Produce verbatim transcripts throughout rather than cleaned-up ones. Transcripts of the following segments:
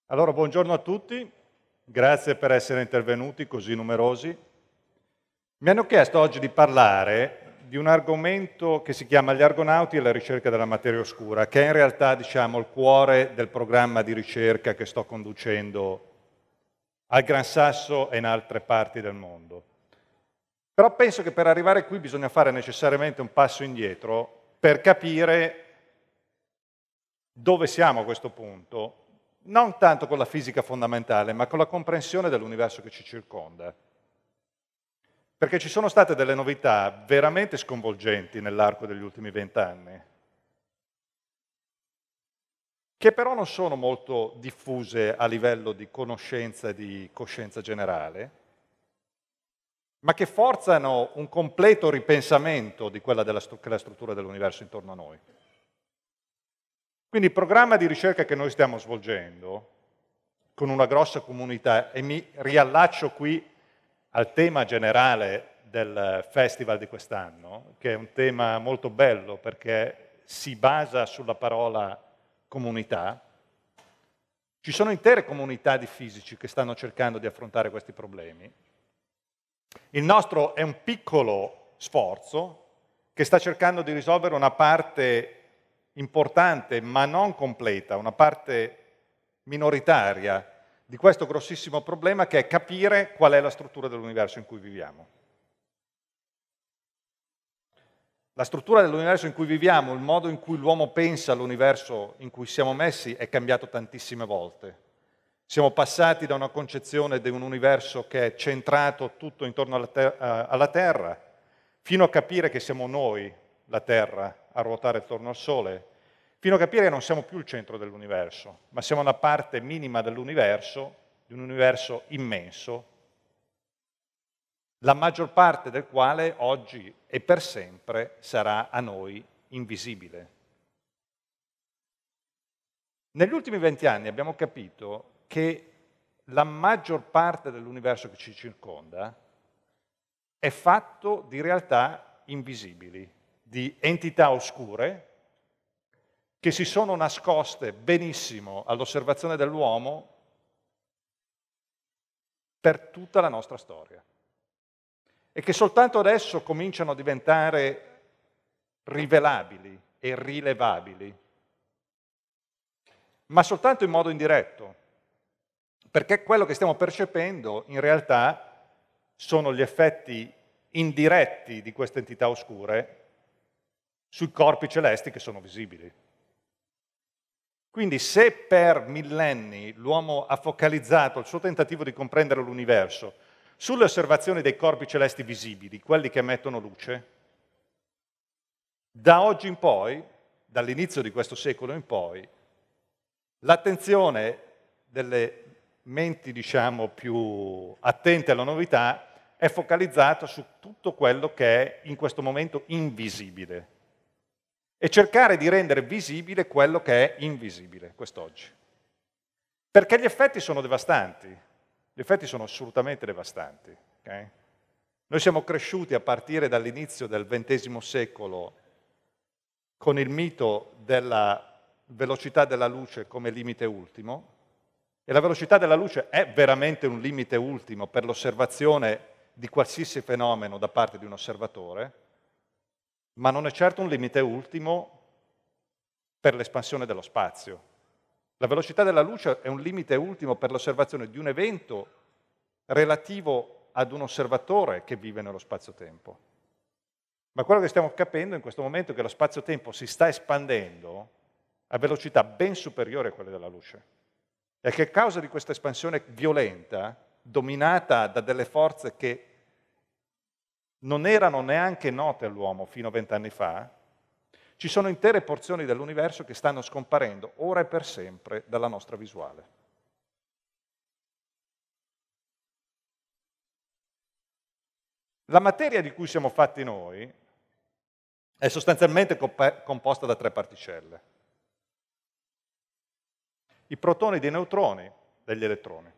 Allora, buongiorno a tutti, grazie per essere intervenuti così numerosi. Mi hanno chiesto oggi di parlare di un argomento che si chiama gli argonauti e la ricerca della materia oscura, che è in realtà, diciamo, il cuore del programma di ricerca che sto conducendo al Gran Sasso e in altre parti del mondo. Però penso che per arrivare qui bisogna fare necessariamente un passo indietro per capire dove siamo a questo punto, non tanto con la fisica fondamentale, ma con la comprensione dell'universo che ci circonda. Perché ci sono state delle novità veramente sconvolgenti nell'arco degli ultimi vent'anni, che però non sono molto diffuse a livello di conoscenza e di coscienza generale, ma che forzano un completo ripensamento di quella della stru- che è la struttura dell'universo intorno a noi. Quindi il programma di ricerca che noi stiamo svolgendo, con una grossa comunità, e mi riallaccio qui al tema generale del festival di quest'anno, che è un tema molto bello perché si basa sulla parola comunità. Ci sono intere comunità di fisici che stanno cercando di affrontare questi problemi. Il nostro è un piccolo sforzo che sta cercando di risolvere una parte importante ma non completa, una parte minoritaria di questo grossissimo problema, che è capire qual è la struttura dell'universo in cui viviamo. La struttura dell'universo in cui viviamo, il modo in cui l'uomo pensa all'universo in cui siamo messi è cambiato tantissime volte. Siamo passati da una concezione di un universo che è centrato tutto intorno alla, ter- alla Terra, fino a capire che siamo noi, la Terra, a ruotare attorno al Sole, fino a capire che non siamo più il centro dell'universo, ma siamo una parte minima dell'universo, di un universo immenso, la maggior parte del quale oggi e per sempre sarà a noi invisibile. Negli ultimi venti anni abbiamo capito che la maggior parte dell'universo che ci circonda è fatto di realtà invisibili, di entità oscure che si sono nascoste benissimo all'osservazione dell'uomo per tutta la nostra storia e che soltanto adesso cominciano a diventare rivelabili e rilevabili, ma soltanto in modo indiretto, perché quello che stiamo percependo in realtà sono gli effetti indiretti di queste entità oscure sui corpi celesti che sono visibili. Quindi se per millenni l'uomo ha focalizzato il suo tentativo di comprendere l'universo sulle osservazioni dei corpi celesti visibili, quelli che emettono luce, da oggi in poi, dall'inizio di questo secolo in poi, l'attenzione delle menti, diciamo, più attente alla novità è focalizzata su tutto quello che è in questo momento invisibile e cercare di rendere visibile quello che è invisibile quest'oggi. Perché gli effetti sono devastanti, gli effetti sono assolutamente devastanti. Okay? Noi siamo cresciuti a partire dall'inizio del ventesimo secolo con il mito della velocità della luce come limite ultimo, e la velocità della luce è veramente un limite ultimo per l'osservazione di qualsiasi fenomeno da parte di un osservatore, ma non è certo un limite ultimo per l'espansione dello spazio. La velocità della luce è un limite ultimo per l'osservazione di un evento relativo ad un osservatore che vive nello spazio-tempo. Ma quello che stiamo capendo in questo momento è che lo spazio-tempo si sta espandendo a velocità ben superiori a quelle della luce. E che a causa di questa espansione violenta, dominata da delle forze che non erano neanche note all'uomo fino a vent'anni fa, ci sono intere porzioni dell'universo che stanno scomparendo ora e per sempre dalla nostra visuale. La materia di cui siamo fatti noi è sostanzialmente composta da tre particelle: i protoni, dei neutroni, degli elettroni.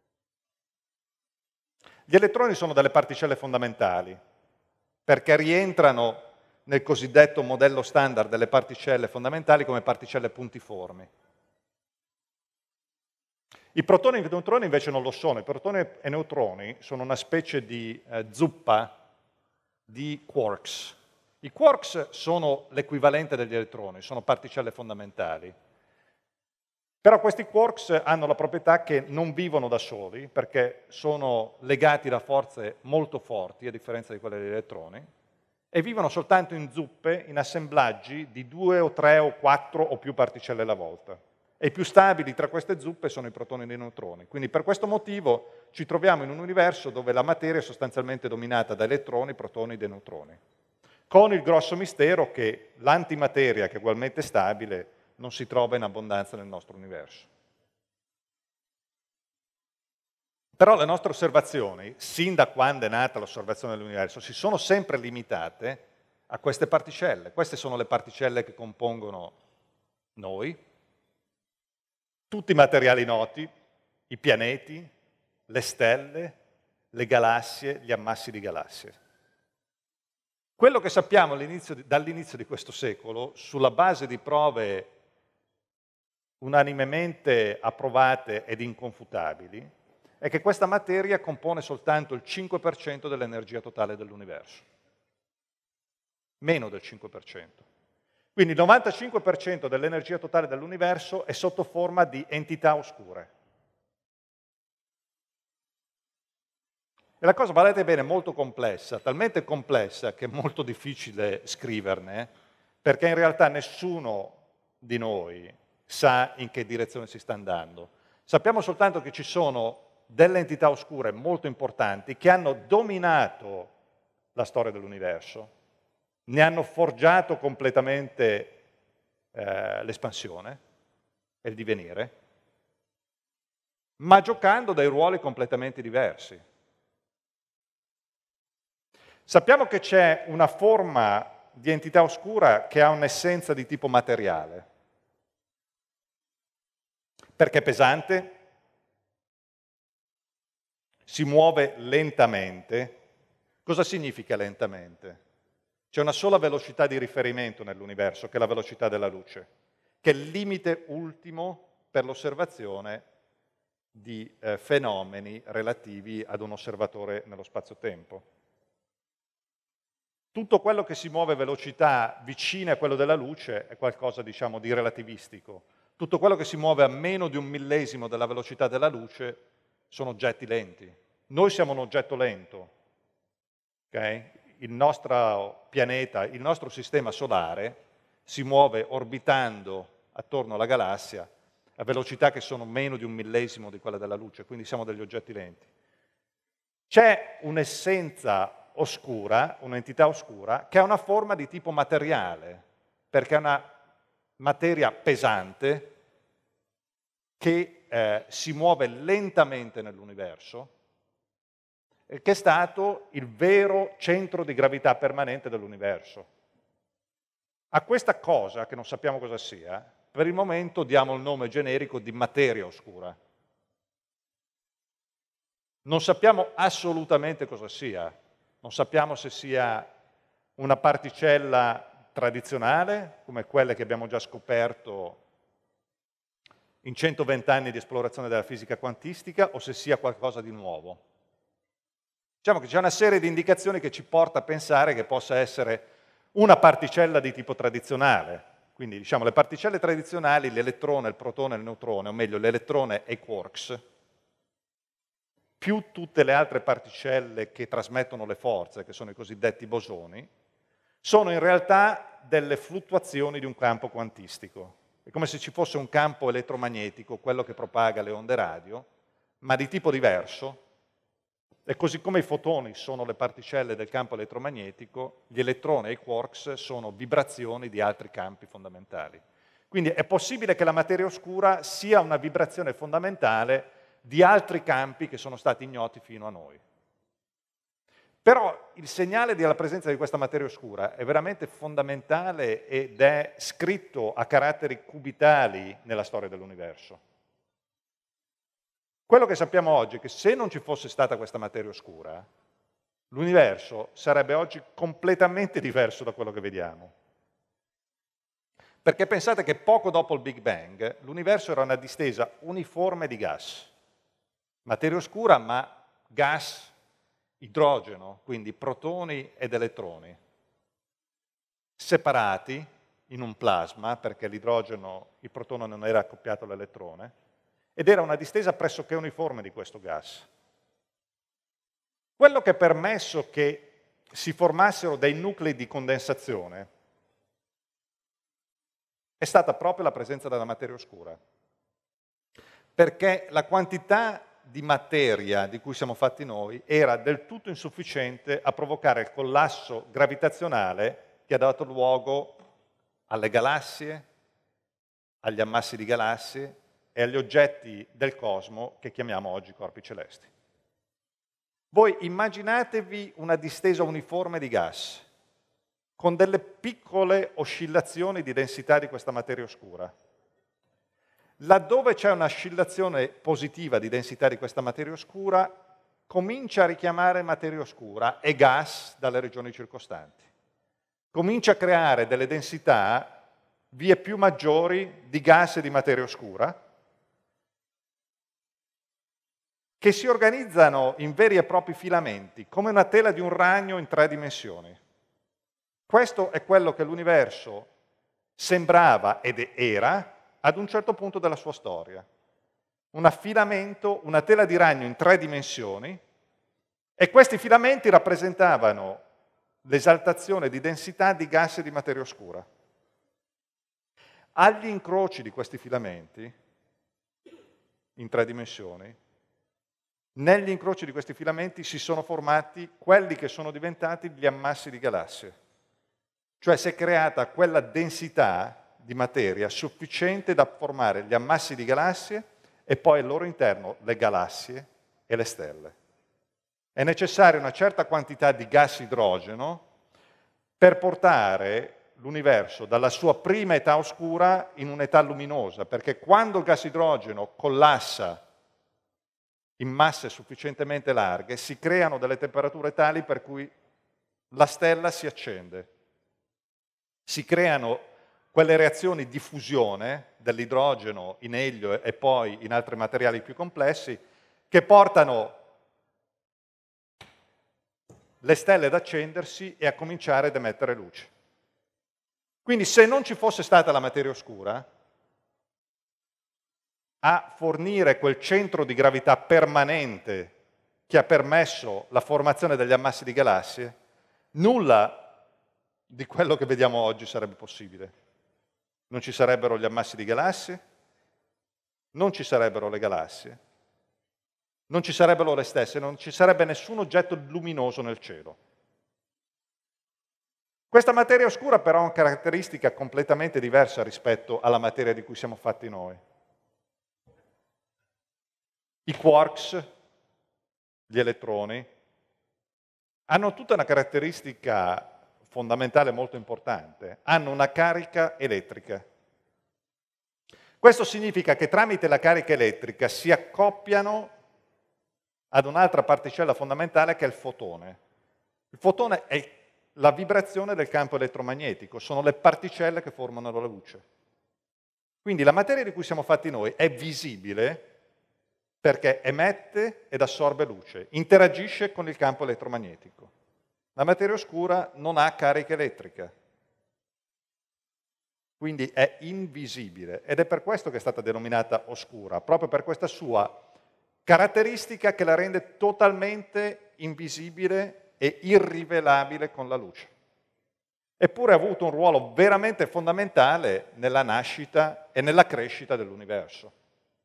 Gli elettroni sono delle particelle fondamentali, perché rientrano nel cosiddetto modello standard delle particelle fondamentali come particelle puntiformi. I protoni e i neutroni invece non lo sono. I protoni e i neutroni sono una specie di eh, zuppa di quarks. I quarks sono l'equivalente degli elettroni, sono particelle fondamentali. Però questi quarks hanno la proprietà che non vivono da soli, perché sono legati da forze molto forti, a differenza di quelle degli elettroni, e vivono soltanto in zuppe, in assemblaggi di due o tre o quattro o più particelle alla volta. E i più stabili tra queste zuppe sono i protoni e i neutroni. Quindi per questo motivo ci troviamo in un universo dove la materia è sostanzialmente dominata da elettroni, protoni e neutroni. Con il grosso mistero che l'antimateria, che è ugualmente stabile, non si trova in abbondanza nel nostro universo. Però le nostre osservazioni, sin da quando è nata l'osservazione dell'universo, si sono sempre limitate a queste particelle. Queste sono le particelle che compongono noi, tutti i materiali noti, i pianeti, le stelle, le galassie, gli ammassi di galassie. Quello che sappiamo dall'inizio di questo secolo, sulla base di prove unanimemente approvate ed inconfutabili, è che questa materia compone soltanto il cinque per cento dell'energia totale dell'universo. Meno del cinque per cento. Quindi il novantacinque per cento dell'energia totale dell'universo è sotto forma di entità oscure. E la cosa, badate bene, è molto complessa, talmente complessa che è molto difficile scriverne, perché in realtà nessuno di noi sa in che direzione si sta andando. Sappiamo soltanto che ci sono delle entità oscure molto importanti che hanno dominato la storia dell'universo, ne hanno forgiato completamente eh, l'espansione e il divenire, ma giocando dei ruoli completamente diversi. Sappiamo che c'è una forma di entità oscura che ha un'essenza di tipo materiale. Perché è pesante, si muove lentamente. Cosa significa lentamente? C'è una sola velocità di riferimento nell'universo, che è la velocità della luce, che è il limite ultimo per l'osservazione di eh, fenomeni relativi ad un osservatore nello spazio-tempo. Tutto quello che si muove a velocità vicine a quello della luce è qualcosa, diciamo, di relativistico. Tutto quello che si muove a meno di un millesimo della velocità della luce sono oggetti lenti. Noi siamo un oggetto lento. Okay? Il nostro pianeta, il nostro sistema solare si muove orbitando attorno alla galassia a velocità che sono meno di un millesimo di quella della luce, quindi siamo degli oggetti lenti. C'è un'essenza oscura, un'entità oscura, che ha una forma di tipo materiale, perché è una materia pesante che eh, si muove lentamente nell'universo, e che è stato il vero centro di gravità permanente dell'universo. A questa cosa, che non sappiamo cosa sia, per il momento diamo il nome generico di materia oscura. Non sappiamo assolutamente cosa sia, non sappiamo se sia una particella tradizionale, come quelle che abbiamo già scoperto in centoventi anni di esplorazione della fisica quantistica, o se sia qualcosa di nuovo. Diciamo che c'è una serie di indicazioni che ci porta a pensare che possa essere una particella di tipo tradizionale. Quindi, diciamo, le particelle tradizionali, l'elettrone, il protone e il neutrone, o meglio, l'elettrone e i quarks, più tutte le altre particelle che trasmettono le forze, che sono i cosiddetti bosoni, sono in realtà delle fluttuazioni di un campo quantistico. È come se ci fosse un campo elettromagnetico, quello che propaga le onde radio, ma di tipo diverso. E così come i fotoni sono le particelle del campo elettromagnetico, gli elettroni e i quarks sono vibrazioni di altri campi fondamentali. Quindi è possibile che la materia oscura sia una vibrazione fondamentale di altri campi che sono stati ignoti fino a noi. Però il segnale della presenza di questa materia oscura è veramente fondamentale ed è scritto a caratteri cubitali nella storia dell'universo. Quello che sappiamo oggi è che se non ci fosse stata questa materia oscura, l'universo sarebbe oggi completamente diverso da quello che vediamo. Perché pensate che poco dopo il Big Bang l'universo era una distesa uniforme di gas. materia oscura, ma gas, idrogeno, quindi protoni ed elettroni, separati in un plasma, perché l'idrogeno, il protone non era accoppiato all'elettrone, ed era una distesa pressoché uniforme di questo gas. Quello che ha permesso che si formassero dei nuclei di condensazione è stata proprio la presenza della materia oscura, perché la quantità di materia di cui siamo fatti noi era del tutto insufficiente a provocare il collasso gravitazionale che ha dato luogo alle galassie, agli ammassi di galassie e agli oggetti del cosmo che chiamiamo oggi corpi celesti. Voi immaginatevi una distesa uniforme di gas, con delle piccole oscillazioni di densità di questa materia oscura. Laddove c'è un'oscillazione positiva di densità di questa materia oscura, comincia a richiamare materia oscura e gas dalle regioni circostanti. Comincia a creare delle densità vie più maggiori di gas e di materia oscura, che si organizzano in veri e propri filamenti, come una tela di un ragno in tre dimensioni. Questo è quello che l'universo sembrava ed era ad un certo punto della sua storia. Un affilamento, una tela di ragno in tre dimensioni, e questi filamenti rappresentavano l'esaltazione di densità di gas e di materia oscura. Agli incroci di questi filamenti, in tre dimensioni, negli incroci di questi filamenti si sono formati quelli che sono diventati gli ammassi di galassie. Cioè si è creata quella densità di materia sufficiente da formare gli ammassi di galassie e poi al loro interno le galassie e le stelle. È necessaria una certa quantità di gas idrogeno per portare l'universo dalla sua prima età oscura in un'età luminosa, perché quando il gas idrogeno collassa in masse sufficientemente larghe, si creano delle temperature tali per cui la stella si accende. Si creano quelle reazioni di fusione dell'idrogeno in elio e poi in altri materiali più complessi che portano le stelle ad accendersi e a cominciare ad emettere luce. Quindi se non ci fosse stata la materia oscura a fornire quel centro di gravità permanente che ha permesso la formazione degli ammassi di galassie, nulla di quello che vediamo oggi sarebbe possibile. Non ci sarebbero gli ammassi di galassie, non ci sarebbero le galassie, non ci sarebbero le stesse, non ci sarebbe nessun oggetto luminoso nel cielo. Questa materia oscura però ha una caratteristica completamente diversa rispetto alla materia di cui siamo fatti noi. I quarks, gli elettroni, hanno tutta una caratteristica fondamentale molto importante, hanno una carica elettrica. Questo significa che tramite la carica elettrica si accoppiano ad un'altra particella fondamentale che è il fotone. Il fotone è la vibrazione del campo elettromagnetico, sono le particelle che formano la luce. Quindi la materia di cui siamo fatti noi è visibile perché emette ed assorbe luce, interagisce con il campo elettromagnetico. La materia oscura non ha carica elettrica, quindi è invisibile ed è per questo che è stata denominata oscura, proprio per questa sua caratteristica che la rende totalmente invisibile e irrivelabile con la luce. Eppure ha avuto un ruolo veramente fondamentale nella nascita e nella crescita dell'universo.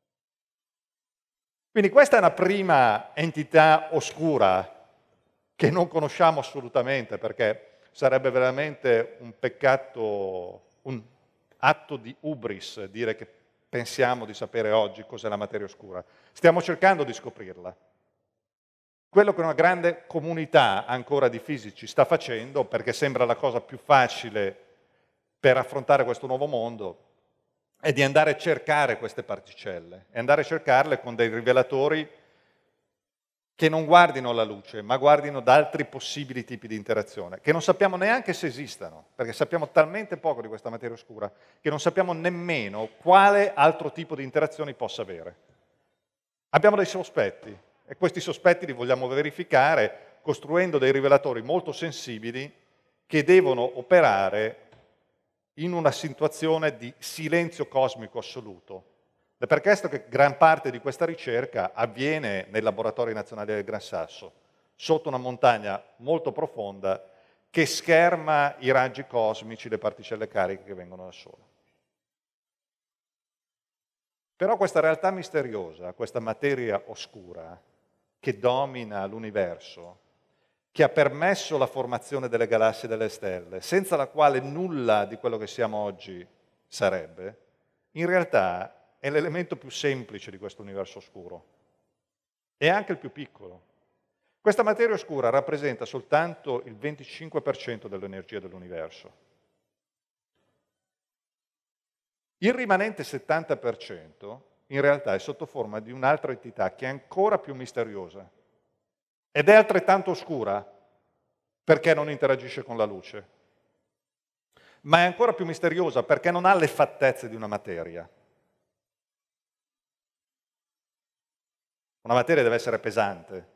Quindi questa è una prima entità oscura che non conosciamo assolutamente, perché sarebbe veramente un peccato, un atto di hubris dire che pensiamo di sapere oggi cos'è la materia oscura. Stiamo cercando di scoprirla. Quello che una grande comunità ancora di fisici sta facendo, perché sembra la cosa più facile per affrontare questo nuovo mondo, è di andare a cercare queste particelle, e andare a cercarle con dei rivelatori che non guardino la luce, ma guardino da altri possibili tipi di interazione, che non sappiamo neanche se esistano, perché sappiamo talmente poco di questa materia oscura, che non sappiamo nemmeno quale altro tipo di interazioni possa avere. Abbiamo dei sospetti e questi sospetti li vogliamo verificare costruendo dei rivelatori molto sensibili che devono operare in una situazione di silenzio cosmico assoluto. È per questo che gran parte di questa ricerca avviene nei laboratori nazionali del Gran Sasso, sotto una montagna molto profonda che scherma i raggi cosmici, le particelle cariche che vengono dal Sole. Però questa realtà misteriosa, questa materia oscura che domina l'universo, che ha permesso la formazione delle galassie e delle stelle, senza la quale nulla di quello che siamo oggi sarebbe, in realtà è l'elemento più semplice di questo universo oscuro. È anche il più piccolo. Questa materia oscura rappresenta soltanto il venticinque per cento dell'energia dell'universo. Il rimanente settanta per cento in realtà è sotto forma di un'altra entità che è ancora più misteriosa ed è altrettanto oscura perché non interagisce con la luce, ma è ancora più misteriosa perché non ha le fattezze di una materia. Una materia deve essere pesante,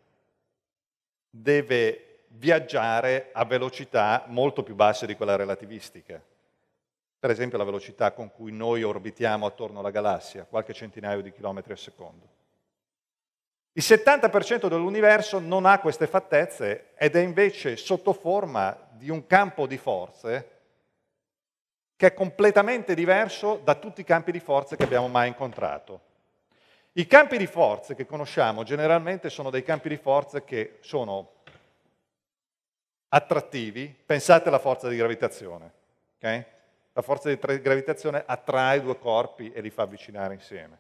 deve viaggiare a velocità molto più basse di quella relativistica. Per esempio la velocità con cui noi orbitiamo attorno alla galassia, qualche centinaio di chilometri al secondo. Il settanta per cento dell'universo non ha queste fattezze ed è invece sotto forma di un campo di forze che è completamente diverso da tutti i campi di forze che abbiamo mai incontrato. I campi di forze che conosciamo generalmente sono dei campi di forze che sono attrattivi. Pensate alla forza di gravitazione, ok? La forza di gravitazione attrae due corpi e li fa avvicinare insieme.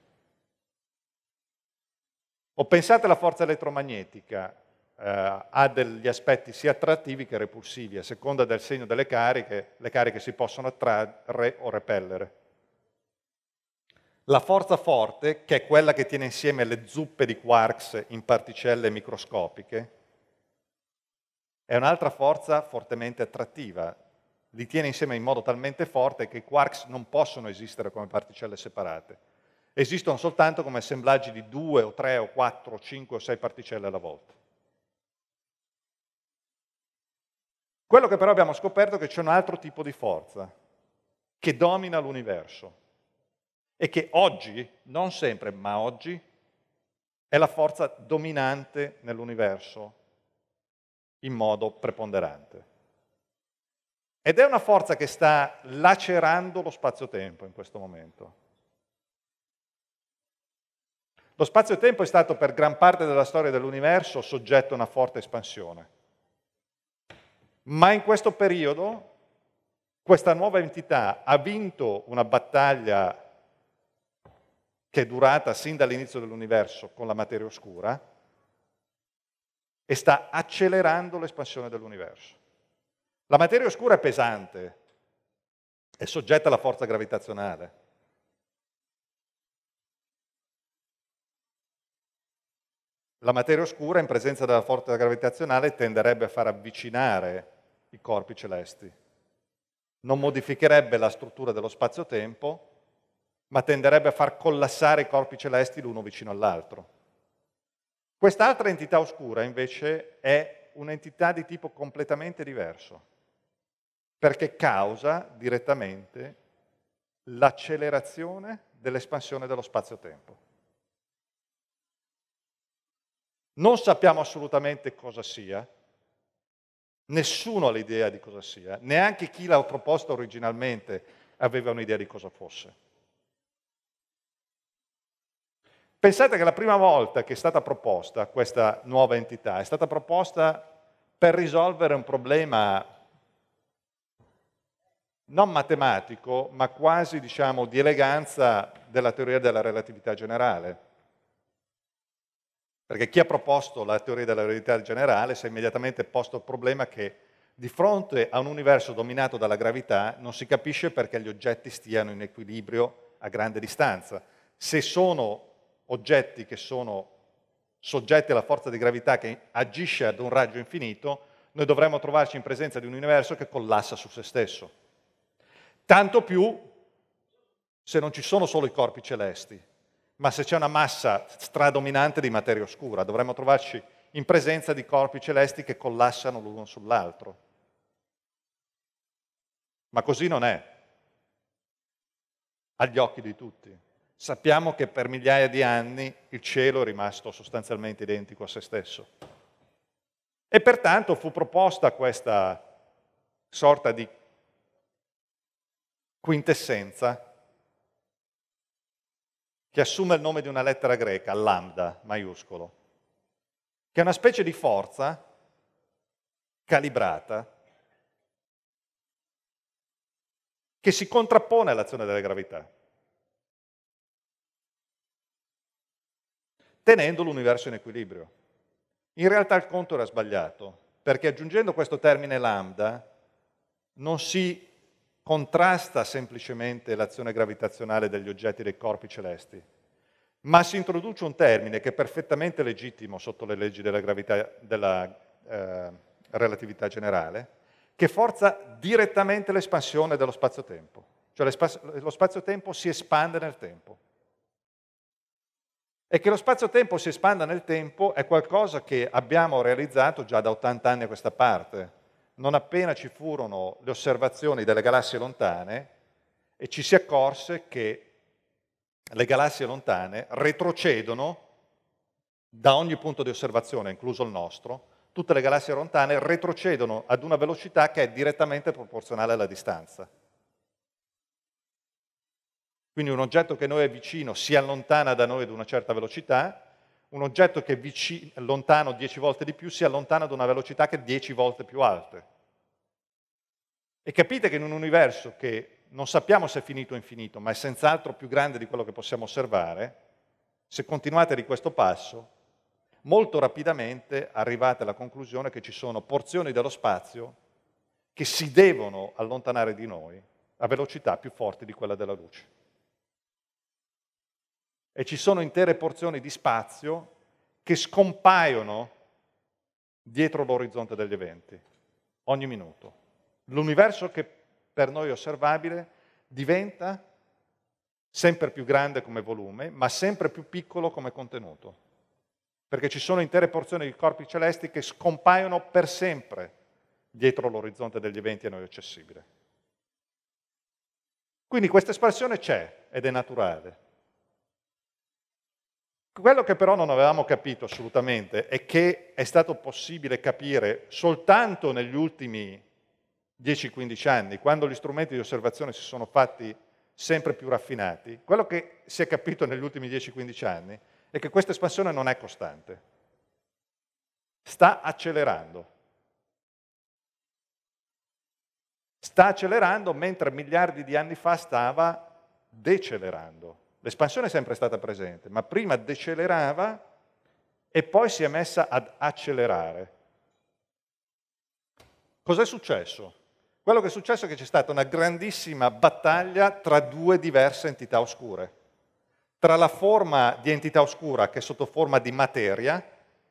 O pensate alla forza elettromagnetica, eh, ha degli aspetti sia attrattivi che repulsivi, a seconda del segno delle cariche, le cariche si possono attrarre o repellere. La forza forte, che è quella che tiene insieme le zuppe di quarks in particelle microscopiche, è un'altra forza fortemente attrattiva. Li tiene insieme in modo talmente forte che i quarks non possono esistere come particelle separate. Esistono soltanto come assemblaggi di due o tre o quattro o cinque o sei particelle alla volta. Quello che però abbiamo scoperto è che c'è un altro tipo di forza che domina l'universo e che oggi, non sempre, ma oggi, è la forza dominante nell'universo in modo preponderante. Ed è una forza che sta lacerando lo spazio-tempo in questo momento. Lo spazio-tempo è stato per gran parte della storia dell'universo soggetto a una forte espansione. Ma in questo periodo questa nuova entità ha vinto una battaglia che è durata sin dall'inizio dell'universo con la materia oscura e sta accelerando l'espansione dell'universo. La materia oscura è pesante, è soggetta alla forza gravitazionale. La materia oscura, in presenza della forza gravitazionale, tenderebbe a far avvicinare i corpi celesti. Non modificherebbe la struttura dello spazio-tempo, ma tenderebbe a far collassare i corpi celesti l'uno vicino all'altro. Quest'altra entità oscura, invece, è un'entità di tipo completamente diverso, perché causa direttamente l'accelerazione dell'espansione dello spazio-tempo. Non sappiamo assolutamente cosa sia, nessuno ha l'idea di cosa sia, neanche chi l'ha proposto originalmente aveva un'idea di cosa fosse. Pensate che la prima volta che è stata proposta questa nuova entità è stata proposta per risolvere un problema non matematico, ma quasi, diciamo, di eleganza della teoria della relatività generale. Perché chi ha proposto la teoria della relatività generale si è immediatamente posto il problema che di fronte a un universo dominato dalla gravità non si capisce perché gli oggetti stiano in equilibrio a grande distanza. Se sono oggetti che sono soggetti alla forza di gravità che agisce ad un raggio infinito, noi dovremmo trovarci in presenza di un universo che collassa su se stesso. Tanto più se non ci sono solo i corpi celesti, ma se c'è una massa stradominante di materia oscura, dovremmo trovarci in presenza di corpi celesti che collassano l'uno sull'altro. Ma così non è, agli occhi di tutti. Sappiamo che per migliaia di anni il cielo è rimasto sostanzialmente identico a se stesso. E pertanto fu proposta questa sorta di quintessenza che assume il nome di una lettera greca, lambda maiuscolo, che è una specie di forza calibrata che si contrappone all'azione della gravità, tenendo l'universo in equilibrio. In realtà il conto era sbagliato, perché aggiungendo questo termine lambda non si contrasta semplicemente l'azione gravitazionale degli oggetti dei corpi celesti, ma si introduce un termine che è perfettamente legittimo sotto le leggi della gravità, della eh, relatività generale, che forza direttamente l'espansione dello spazio-tempo. Cioè lo spazio-tempo si espande nel tempo. E che lo spazio-tempo si espanda nel tempo è qualcosa che abbiamo realizzato già da ottanta anni a questa parte. Non appena ci furono le osservazioni delle galassie lontane e ci si accorse che le galassie lontane retrocedono da ogni punto di osservazione, incluso il nostro, tutte le galassie lontane retrocedono ad una velocità che è direttamente proporzionale alla distanza. Quindi un oggetto che noi è vicino si allontana da noi ad una certa velocità, un oggetto che è vicino, lontano dieci volte di più si allontana ad una velocità che è dieci volte più alta. E capite che in un universo che non sappiamo se è finito o infinito, ma è senz'altro più grande di quello che possiamo osservare, se continuate di questo passo, molto rapidamente arrivate alla conclusione che ci sono porzioni dello spazio che si devono allontanare di noi a velocità più forti di quella della luce. E ci sono intere porzioni di spazio che scompaiono dietro l'orizzonte degli eventi, ogni minuto. L'universo che per noi è osservabile diventa sempre più grande come volume, ma sempre più piccolo come contenuto, perché ci sono intere porzioni di corpi celesti che scompaiono per sempre dietro l'orizzonte degli eventi a noi accessibile. Quindi questa espansione c'è ed è naturale. Quello che però non avevamo capito assolutamente e che è stato possibile capire soltanto negli ultimi dieci quindici anni, quando gli strumenti di osservazione si sono fatti sempre più raffinati, quello che si è capito negli ultimi dieci quindici anni è che questa espansione non è costante, sta accelerando. Sta accelerando mentre miliardi di anni fa stava decelerando. L'espansione è sempre stata presente, ma prima decelerava e poi si è messa ad accelerare. Cos'è successo? Quello che è successo è che c'è stata una grandissima battaglia tra due diverse entità oscure. Tra la forma di entità oscura che è sotto forma di materia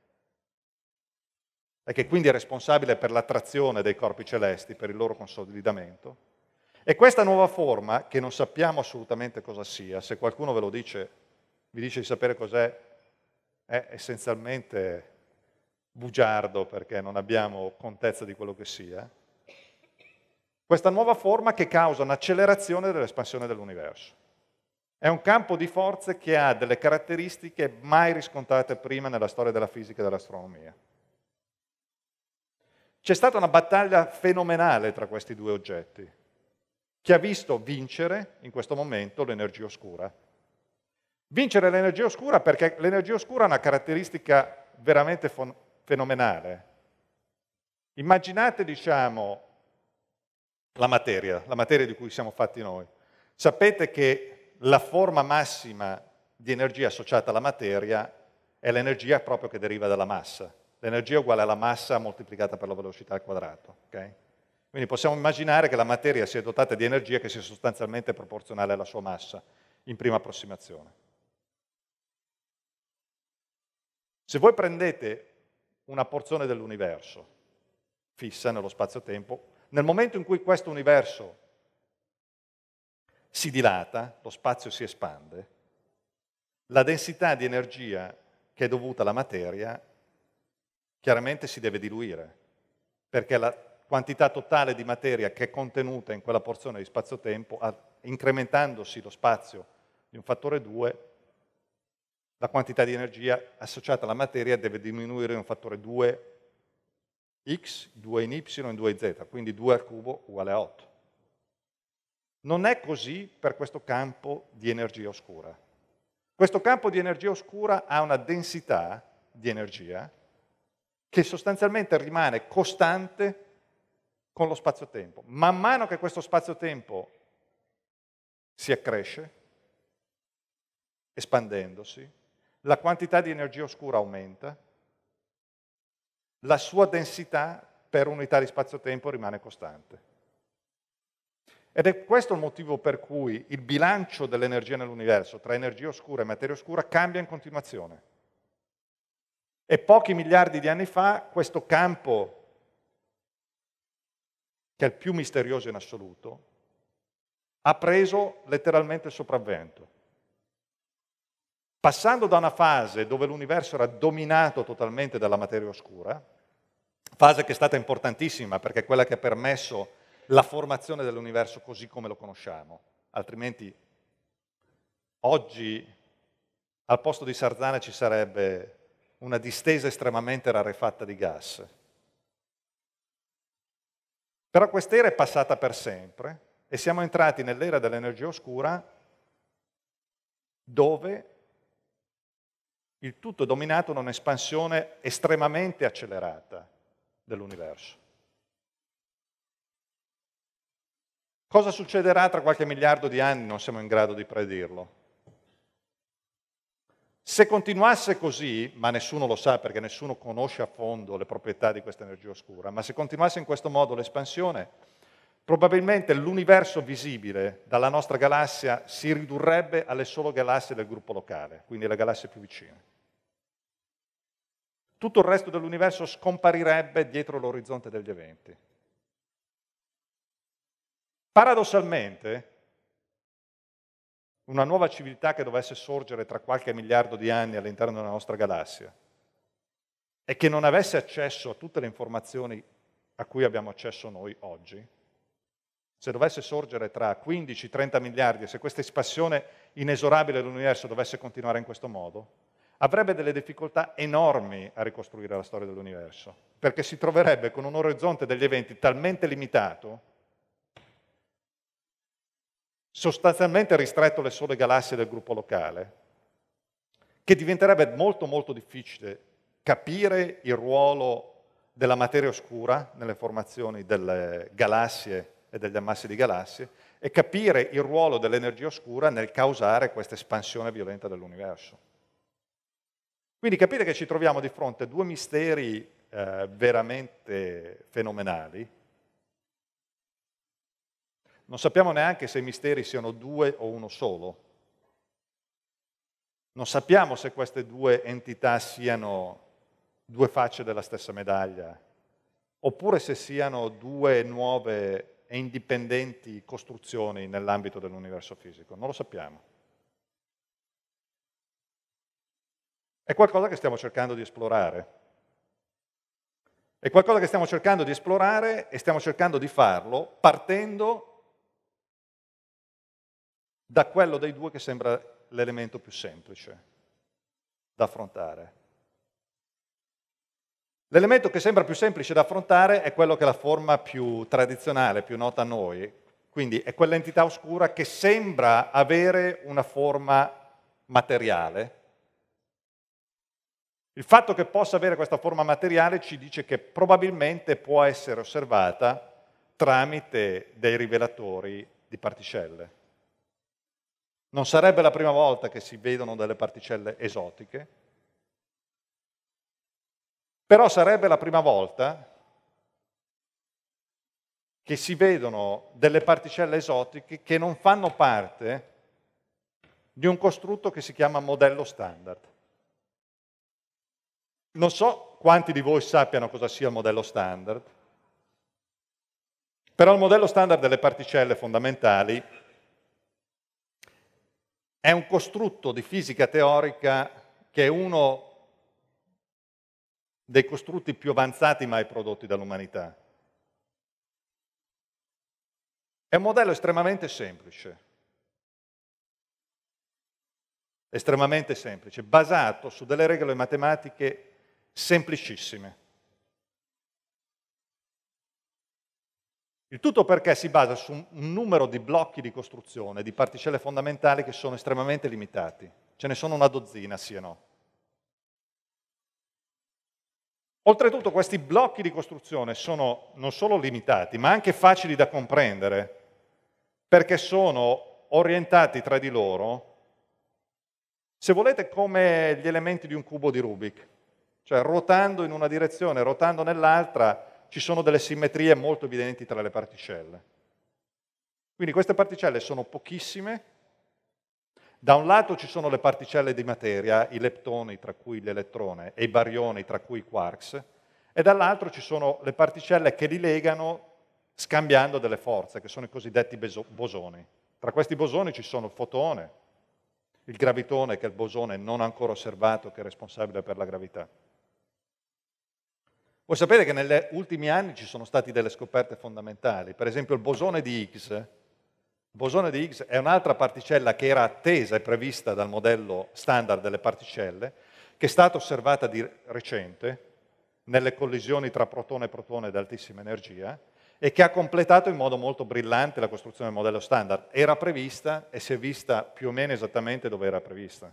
e che quindi è responsabile per l'attrazione dei corpi celesti, per il loro consolidamento, e questa nuova forma, che non sappiamo assolutamente cosa sia, se qualcuno ve lo dice, vi dice di sapere cos'è, è essenzialmente bugiardo perché non abbiamo contezza di quello che sia, questa nuova forma che causa un'accelerazione dell'espansione dell'universo. È un campo di forze che ha delle caratteristiche mai riscontrate prima nella storia della fisica e dell'astronomia. C'è stata una battaglia fenomenale tra questi due oggetti, che ha visto vincere in questo momento l'energia oscura. Vincere l'energia oscura perché l'energia oscura ha una caratteristica veramente fenomenale. Immaginate, diciamo, la materia, la materia di cui siamo fatti noi. Sapete che la forma massima di energia associata alla materia è l'energia proprio che deriva dalla massa. L'energia è uguale alla massa moltiplicata per la velocità al quadrato. Okay? Quindi possiamo immaginare che la materia sia dotata di energia che sia sostanzialmente proporzionale alla sua massa, in prima approssimazione. Se voi prendete una porzione dell'universo, fissa nello spazio-tempo, nel momento in cui questo universo si dilata, lo spazio si espande, la densità di energia che è dovuta alla materia chiaramente si deve diluire, perché la quantità totale di materia che è contenuta in quella porzione di spazio-tempo, incrementandosi lo spazio di un fattore due, la quantità di energia associata alla materia deve diminuire di un fattore due x, due in y e due in z, quindi due al cubo uguale a otto. Non è così per questo campo di energia oscura. Questo campo di energia oscura ha una densità di energia che sostanzialmente rimane costante con lo spazio-tempo. Man mano che questo spazio-tempo si accresce, espandendosi, la quantità di energia oscura aumenta, la sua densità per unità di spazio-tempo rimane costante. Ed è questo il motivo per cui il bilancio dell'energia nell'universo tra energia oscura e materia oscura cambia in continuazione. E pochi miliardi di anni fa questo campo, che è il più misterioso in assoluto, ha preso letteralmente il sopravvento. Passando da una fase dove l'universo era dominato totalmente dalla materia oscura, fase che è stata importantissima perché è quella che ha permesso la formazione dell'universo così come lo conosciamo, altrimenti oggi al posto di Sarzana ci sarebbe una distesa estremamente rarefatta di gas. Però quest'era è passata per sempre e siamo entrati nell'era dell'energia oscura dove il tutto è dominato da un'espansione estremamente accelerata dell'universo. Cosa succederà tra qualche miliardo di anni? Non siamo in grado di predirlo. Se continuasse così, ma nessuno lo sa perché nessuno conosce a fondo le proprietà di questa energia oscura, ma se continuasse in questo modo l'espansione, probabilmente l'universo visibile dalla nostra galassia si ridurrebbe alle sole galassie del gruppo locale, quindi le galassie più vicine. Tutto il resto dell'universo scomparirebbe dietro l'orizzonte degli eventi. Paradossalmente, una nuova civiltà che dovesse sorgere tra qualche miliardo di anni all'interno della nostra galassia e che non avesse accesso a tutte le informazioni a cui abbiamo accesso noi oggi, se dovesse sorgere tra quindici trenta miliardi e se questa espansione inesorabile dell'universo dovesse continuare in questo modo, avrebbe delle difficoltà enormi a ricostruire la storia dell'universo, perché si troverebbe con un orizzonte degli eventi talmente limitato, sostanzialmente ristretto alle sole galassie del gruppo locale, che diventerebbe molto molto difficile capire il ruolo della materia oscura nelle formazioni delle galassie e degli ammassi di galassie e capire il ruolo dell'energia oscura nel causare questa espansione violenta dell'universo. Quindi capite che ci troviamo di fronte a due misteri eh, veramente fenomenali. Non sappiamo neanche se i misteri siano due o uno solo. Non sappiamo se queste due entità siano due facce della stessa medaglia, oppure se siano due nuove e indipendenti costruzioni nell'ambito dell'universo fisico. Non lo sappiamo. È qualcosa che stiamo cercando di esplorare. È qualcosa che stiamo cercando di esplorare e stiamo cercando di farlo partendo da quello dei due che sembra l'elemento più semplice da affrontare. L'elemento che sembra più semplice da affrontare è quello che è la forma più tradizionale, più nota a noi, quindi è quell'entità oscura che sembra avere una forma materiale. Il fatto che possa avere questa forma materiale ci dice che probabilmente può essere osservata tramite dei rivelatori di particelle. Non sarebbe la prima volta che si vedono delle particelle esotiche, però sarebbe la prima volta che si vedono delle particelle esotiche che non fanno parte di un costrutto che si chiama modello standard. Non so quanti di voi sappiano cosa sia il modello standard, però il modello standard delle particelle fondamentali è un costrutto di fisica teorica che è uno dei costrutti più avanzati mai prodotti dall'umanità. È un modello estremamente semplice, estremamente semplice, basato su delle regole matematiche semplicissime. Il tutto perché si basa su un numero di blocchi di costruzione, di particelle fondamentali che sono estremamente limitati. Ce ne sono una dozzina, sì e no. Oltretutto questi blocchi di costruzione sono non solo limitati, ma anche facili da comprendere, perché sono orientati tra di loro, se volete, come gli elementi di un cubo di Rubik, cioè ruotando in una direzione, ruotando nell'altra, ci sono delle simmetrie molto evidenti tra le particelle. Quindi queste particelle sono pochissime. Da un lato ci sono le particelle di materia, i leptoni, tra cui l'elettrone, e i barioni, tra cui i quarks, e dall'altro ci sono le particelle che li legano scambiando delle forze, che sono i cosiddetti bosoni. Tra questi bosoni ci sono il fotone, il gravitone, che è il bosone non ancora osservato, che è responsabile per la gravità. Voi sapete che negli ultimi anni ci sono state delle scoperte fondamentali, per esempio il bosone di Higgs. Il bosone di Higgs è un'altra particella che era attesa e prevista dal modello standard delle particelle, che è stata osservata di recente nelle collisioni tra protone e protone ad altissima energia e che ha completato in modo molto brillante la costruzione del modello standard. Era prevista e si è vista più o meno esattamente dove era prevista.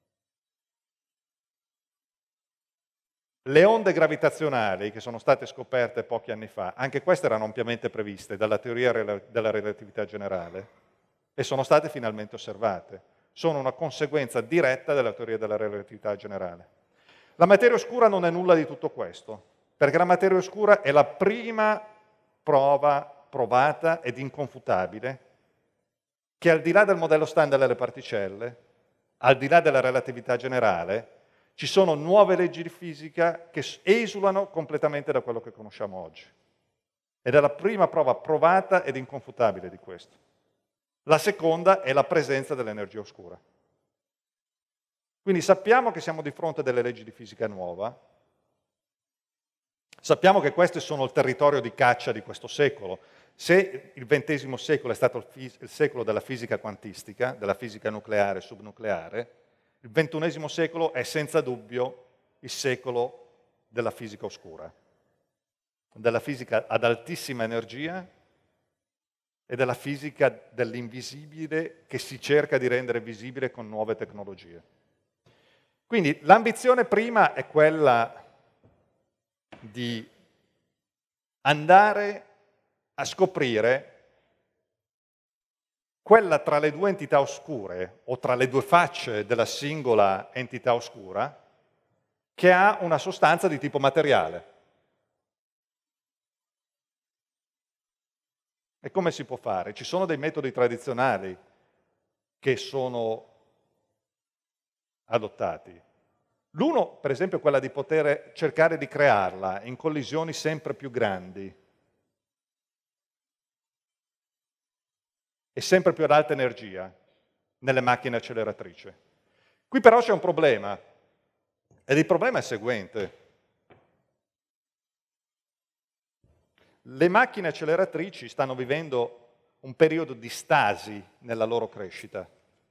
Le onde gravitazionali che sono state scoperte pochi anni fa, anche queste erano ampiamente previste dalla teoria della relatività generale e sono state finalmente osservate. Sono una conseguenza diretta della teoria della relatività generale. La materia oscura non è nulla di tutto questo, perché la materia oscura è la prima prova provata ed inconfutabile che al di là del modello standard delle particelle, al di là della relatività generale, ci sono nuove leggi di fisica che esulano completamente da quello che conosciamo oggi. Ed è la prima prova provata ed inconfutabile di questo. La seconda è la presenza dell'energia oscura. Quindi sappiamo che siamo di fronte a delle leggi di fisica nuova, sappiamo che queste sono il territorio di caccia di questo secolo. Se il ventesimo secolo è stato il secolo della fisica quantistica, della fisica nucleare e subnucleare, il ventunesimo secolo è senza dubbio il secolo della fisica oscura, della fisica ad altissima energia e della fisica dell'invisibile che si cerca di rendere visibile con nuove tecnologie. Quindi l'ambizione prima è quella di andare a scoprire quella tra le due entità oscure o tra le due facce della singola entità oscura che ha una sostanza di tipo materiale. E come si può fare? Ci sono dei metodi tradizionali che sono adottati. L'uno, per esempio, è quella di poter cercare di crearla in collisioni sempre più grandi e sempre più ad alta energia nelle macchine acceleratrici. Qui però c'è un problema, ed il problema è il seguente. Le macchine acceleratrici stanno vivendo un periodo di stasi nella loro crescita.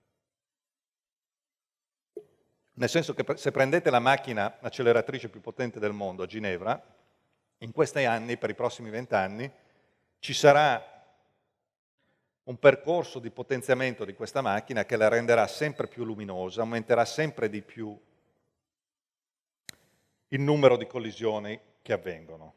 Nel senso che se prendete la macchina acceleratrice più potente del mondo a Ginevra, in questi anni, per i prossimi vent'anni, ci sarà un percorso di potenziamento di questa macchina che la renderà sempre più luminosa, aumenterà sempre di più il numero di collisioni che avvengono.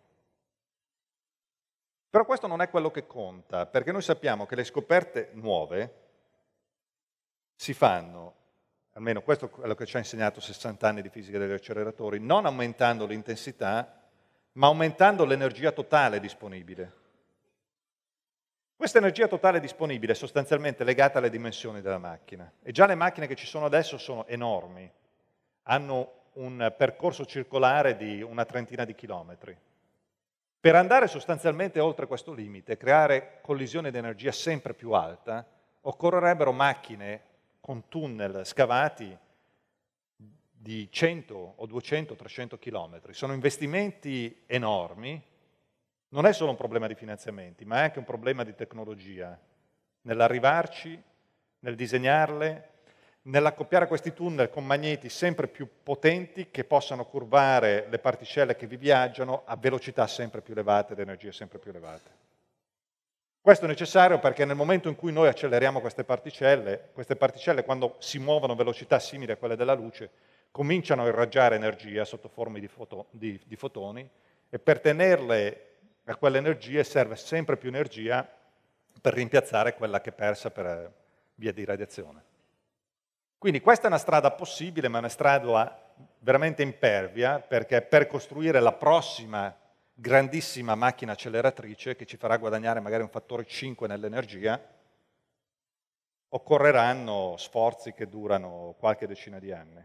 Però questo non è quello che conta, perché noi sappiamo che le scoperte nuove si fanno, almeno questo è quello che ci ha insegnato sessanta anni di fisica degli acceleratori, non aumentando l'intensità, ma aumentando l'energia totale disponibile. Questa energia totale disponibile è sostanzialmente legata alle dimensioni della macchina. E già le macchine che ci sono adesso sono enormi, hanno un percorso circolare di una trentina di chilometri. Per andare sostanzialmente oltre questo limite, creare collisioni di energia sempre più alta, occorrerebbero macchine con tunnel scavati di cento o duecento o trecento chilometri. Sono investimenti enormi, non è solo un problema di finanziamenti, ma è anche un problema di tecnologia, nell'arrivarci, nel disegnarle, nell'accoppiare questi tunnel con magneti sempre più potenti che possano curvare le particelle che vi viaggiano a velocità sempre più elevate ed energie sempre più elevate. Questo è necessario perché nel momento in cui noi acceleriamo queste particelle, queste particelle quando si muovono a velocità simili a quelle della luce, cominciano a irraggiare energia sotto forme di, foto, di, di fotoni e per tenerle a quelle energie serve sempre più energia per rimpiazzare quella che è persa per via di radiazione. Quindi questa è una strada possibile, ma è una strada veramente impervia, perché per costruire la prossima grandissima macchina acceleratrice, che ci farà guadagnare magari un fattore cinque nell'energia, occorreranno sforzi che durano qualche decina di anni.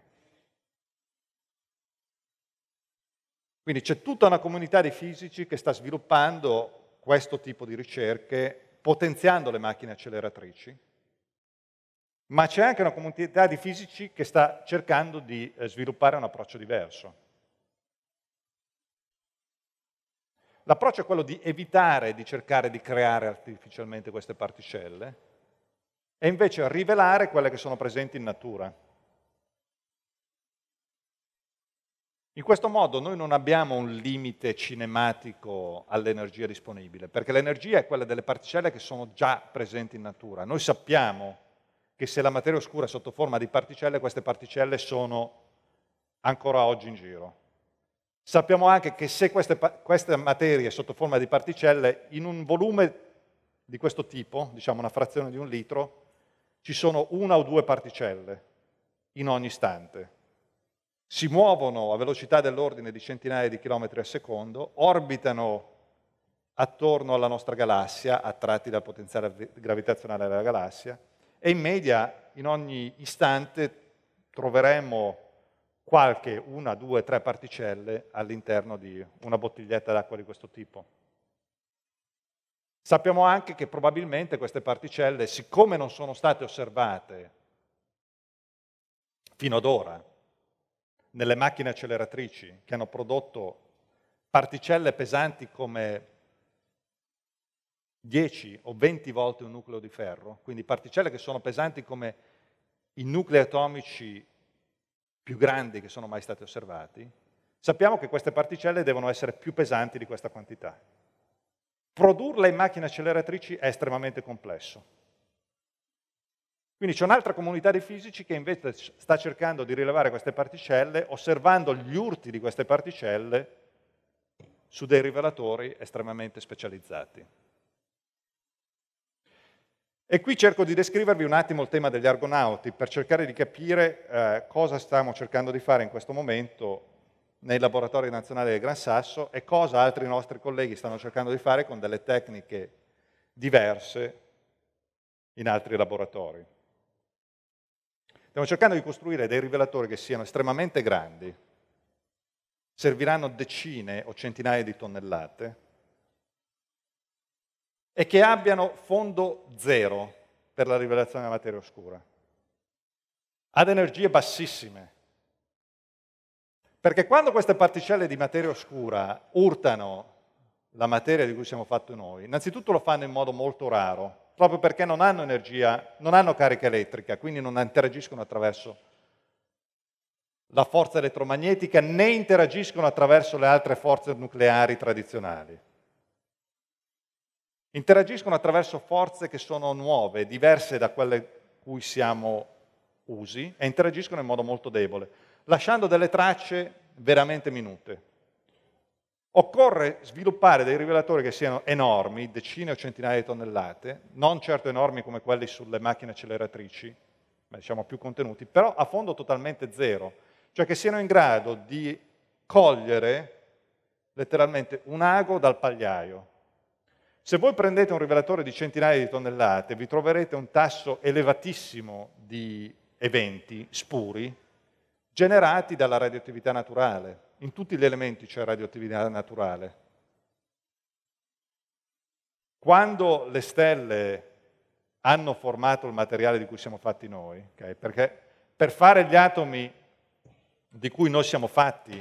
Quindi c'è tutta una comunità di fisici che sta sviluppando questo tipo di ricerche, potenziando le macchine acceleratrici, ma c'è anche una comunità di fisici che sta cercando di sviluppare un approccio diverso. L'approccio è quello di evitare di cercare di creare artificialmente queste particelle e invece rivelare quelle che sono presenti in natura. In questo modo noi non abbiamo un limite cinematico all'energia disponibile, perché l'energia è quella delle particelle che sono già presenti in natura. Noi sappiamo che se la materia oscura è sotto forma di particelle, queste particelle sono ancora oggi in giro. Sappiamo anche che se queste, queste materie sotto forma di particelle, in un volume di questo tipo, diciamo una frazione di un litro, ci sono una o due particelle in ogni istante. Si muovono a velocità dell'ordine di centinaia di chilometri al secondo, orbitano attorno alla nostra galassia, attratti dal potenziale gravitazionale della galassia, e in media in ogni istante troveremo qualche una, due, tre particelle all'interno di una bottiglietta d'acqua di questo tipo. Sappiamo anche che probabilmente queste particelle, siccome non sono state osservate fino ad ora nelle macchine acceleratrici che hanno prodotto particelle pesanti come dieci o venti volte un nucleo di ferro, quindi particelle che sono pesanti come i nuclei atomici più grandi che sono mai stati osservati, sappiamo che queste particelle devono essere più pesanti di questa quantità. Produrle in macchine acceleratrici è estremamente complesso. Quindi c'è un'altra comunità di fisici che invece sta cercando di rilevare queste particelle, osservando gli urti di queste particelle su dei rivelatori estremamente specializzati. E qui cerco di descrivervi un attimo il tema degli argonauti per cercare di capire eh, cosa stiamo cercando di fare in questo momento nei laboratori nazionali del Gran Sasso e cosa altri nostri colleghi stanno cercando di fare con delle tecniche diverse in altri laboratori. Stiamo cercando di costruire dei rivelatori che siano estremamente grandi, serviranno decine o centinaia di tonnellate, e che abbiano fondo zero per la rivelazione della materia oscura, ad energie bassissime. Perché quando queste particelle di materia oscura urtano la materia di cui siamo fatti noi, innanzitutto lo fanno in modo molto raro, proprio perché non hanno energia, non hanno carica elettrica, quindi non interagiscono attraverso la forza elettromagnetica, né interagiscono attraverso le altre forze nucleari tradizionali. Interagiscono attraverso forze che sono nuove, diverse da quelle cui siamo usi, e interagiscono in modo molto debole, lasciando delle tracce veramente minute. Occorre sviluppare dei rivelatori che siano enormi, decine o centinaia di tonnellate, non certo enormi come quelli sulle macchine acceleratrici, ma diciamo più contenuti, però a fondo totalmente zero, cioè che siano in grado di cogliere letteralmente un ago dal pagliaio. Se voi prendete un rivelatore di centinaia di tonnellate, vi troverete un tasso elevatissimo di eventi spuri generati dalla radioattività naturale. In tutti gli elementi c'è radioattività naturale. Quando le stelle hanno formato il materiale di cui siamo fatti noi, okay? Perché per fare gli atomi di cui noi siamo fatti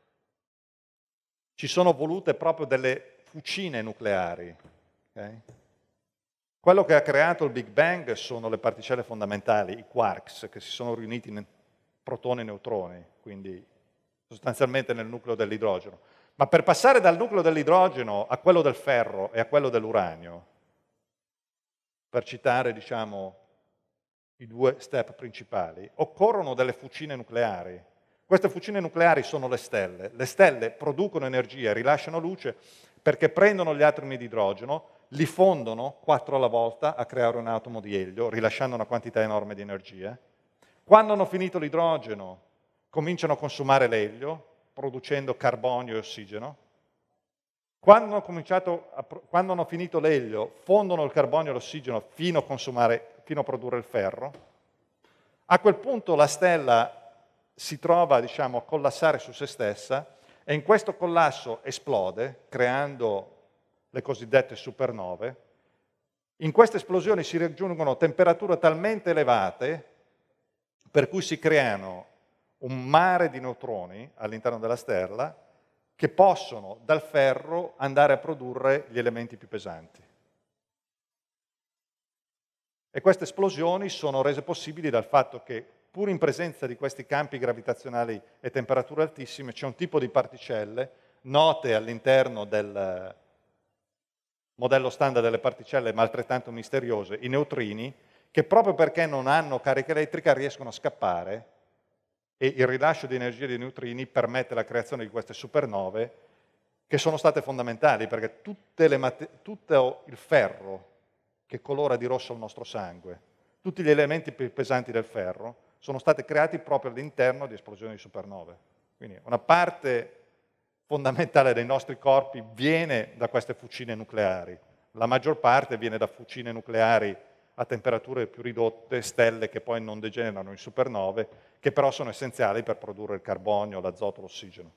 ci sono volute proprio delle fucine nucleari. Okay? Quello che ha creato il Big Bang sono le particelle fondamentali, i quarks, che si sono riuniti in protoni e neutroni, quindi sostanzialmente nel nucleo dell'idrogeno. Ma per passare dal nucleo dell'idrogeno a quello del ferro e a quello dell'uranio, per citare, diciamo, i due step principali, occorrono delle fucine nucleari. Queste fucine nucleari sono le stelle. Le stelle producono energia e rilasciano luce perché prendono gli atomi di idrogeno, li fondono quattro alla volta a creare un atomo di elio, rilasciando una quantità enorme di energia. Quando hanno finito l'idrogeno, cominciano a consumare l'elio, producendo carbonio e ossigeno. Quando hanno, cominciato a, quando hanno finito l'elio, fondono il carbonio e l'ossigeno fino a consumare, fino a produrre il ferro. A quel punto la stella si trova, diciamo, a collassare su se stessa e in questo collasso esplode, creando le cosiddette supernove. In queste esplosioni si raggiungono temperature talmente elevate per cui si creano un mare di neutroni all'interno della stella che possono dal ferro andare a produrre gli elementi più pesanti. E queste esplosioni sono rese possibili dal fatto che, pur in presenza di questi campi gravitazionali e temperature altissime, c'è un tipo di particelle note all'interno del modello standard delle particelle, ma altrettanto misteriose, i neutrini, che proprio perché non hanno carica elettrica riescono a scappare e il rilascio di energia dei neutrini permette la creazione di queste supernove che sono state fondamentali perché tutte le tutto il ferro che colora di rosso il nostro sangue, tutti gli elementi più pesanti del ferro sono stati creati proprio all'interno di esplosioni di supernove. Quindi una parte fondamentale dei nostri corpi viene da queste fucine nucleari, la maggior parte viene da fucine nucleari a temperature più ridotte, stelle che poi non degenerano in supernove, che però sono essenziali per produrre il carbonio, l'azoto, l'ossigeno.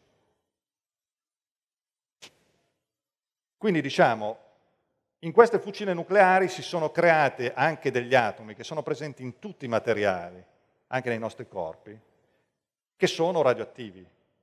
Quindi diciamo, in queste fucine nucleari si sono create anche degli atomi che sono presenti in tutti i materiali, anche nei nostri corpi, che sono radioattivi.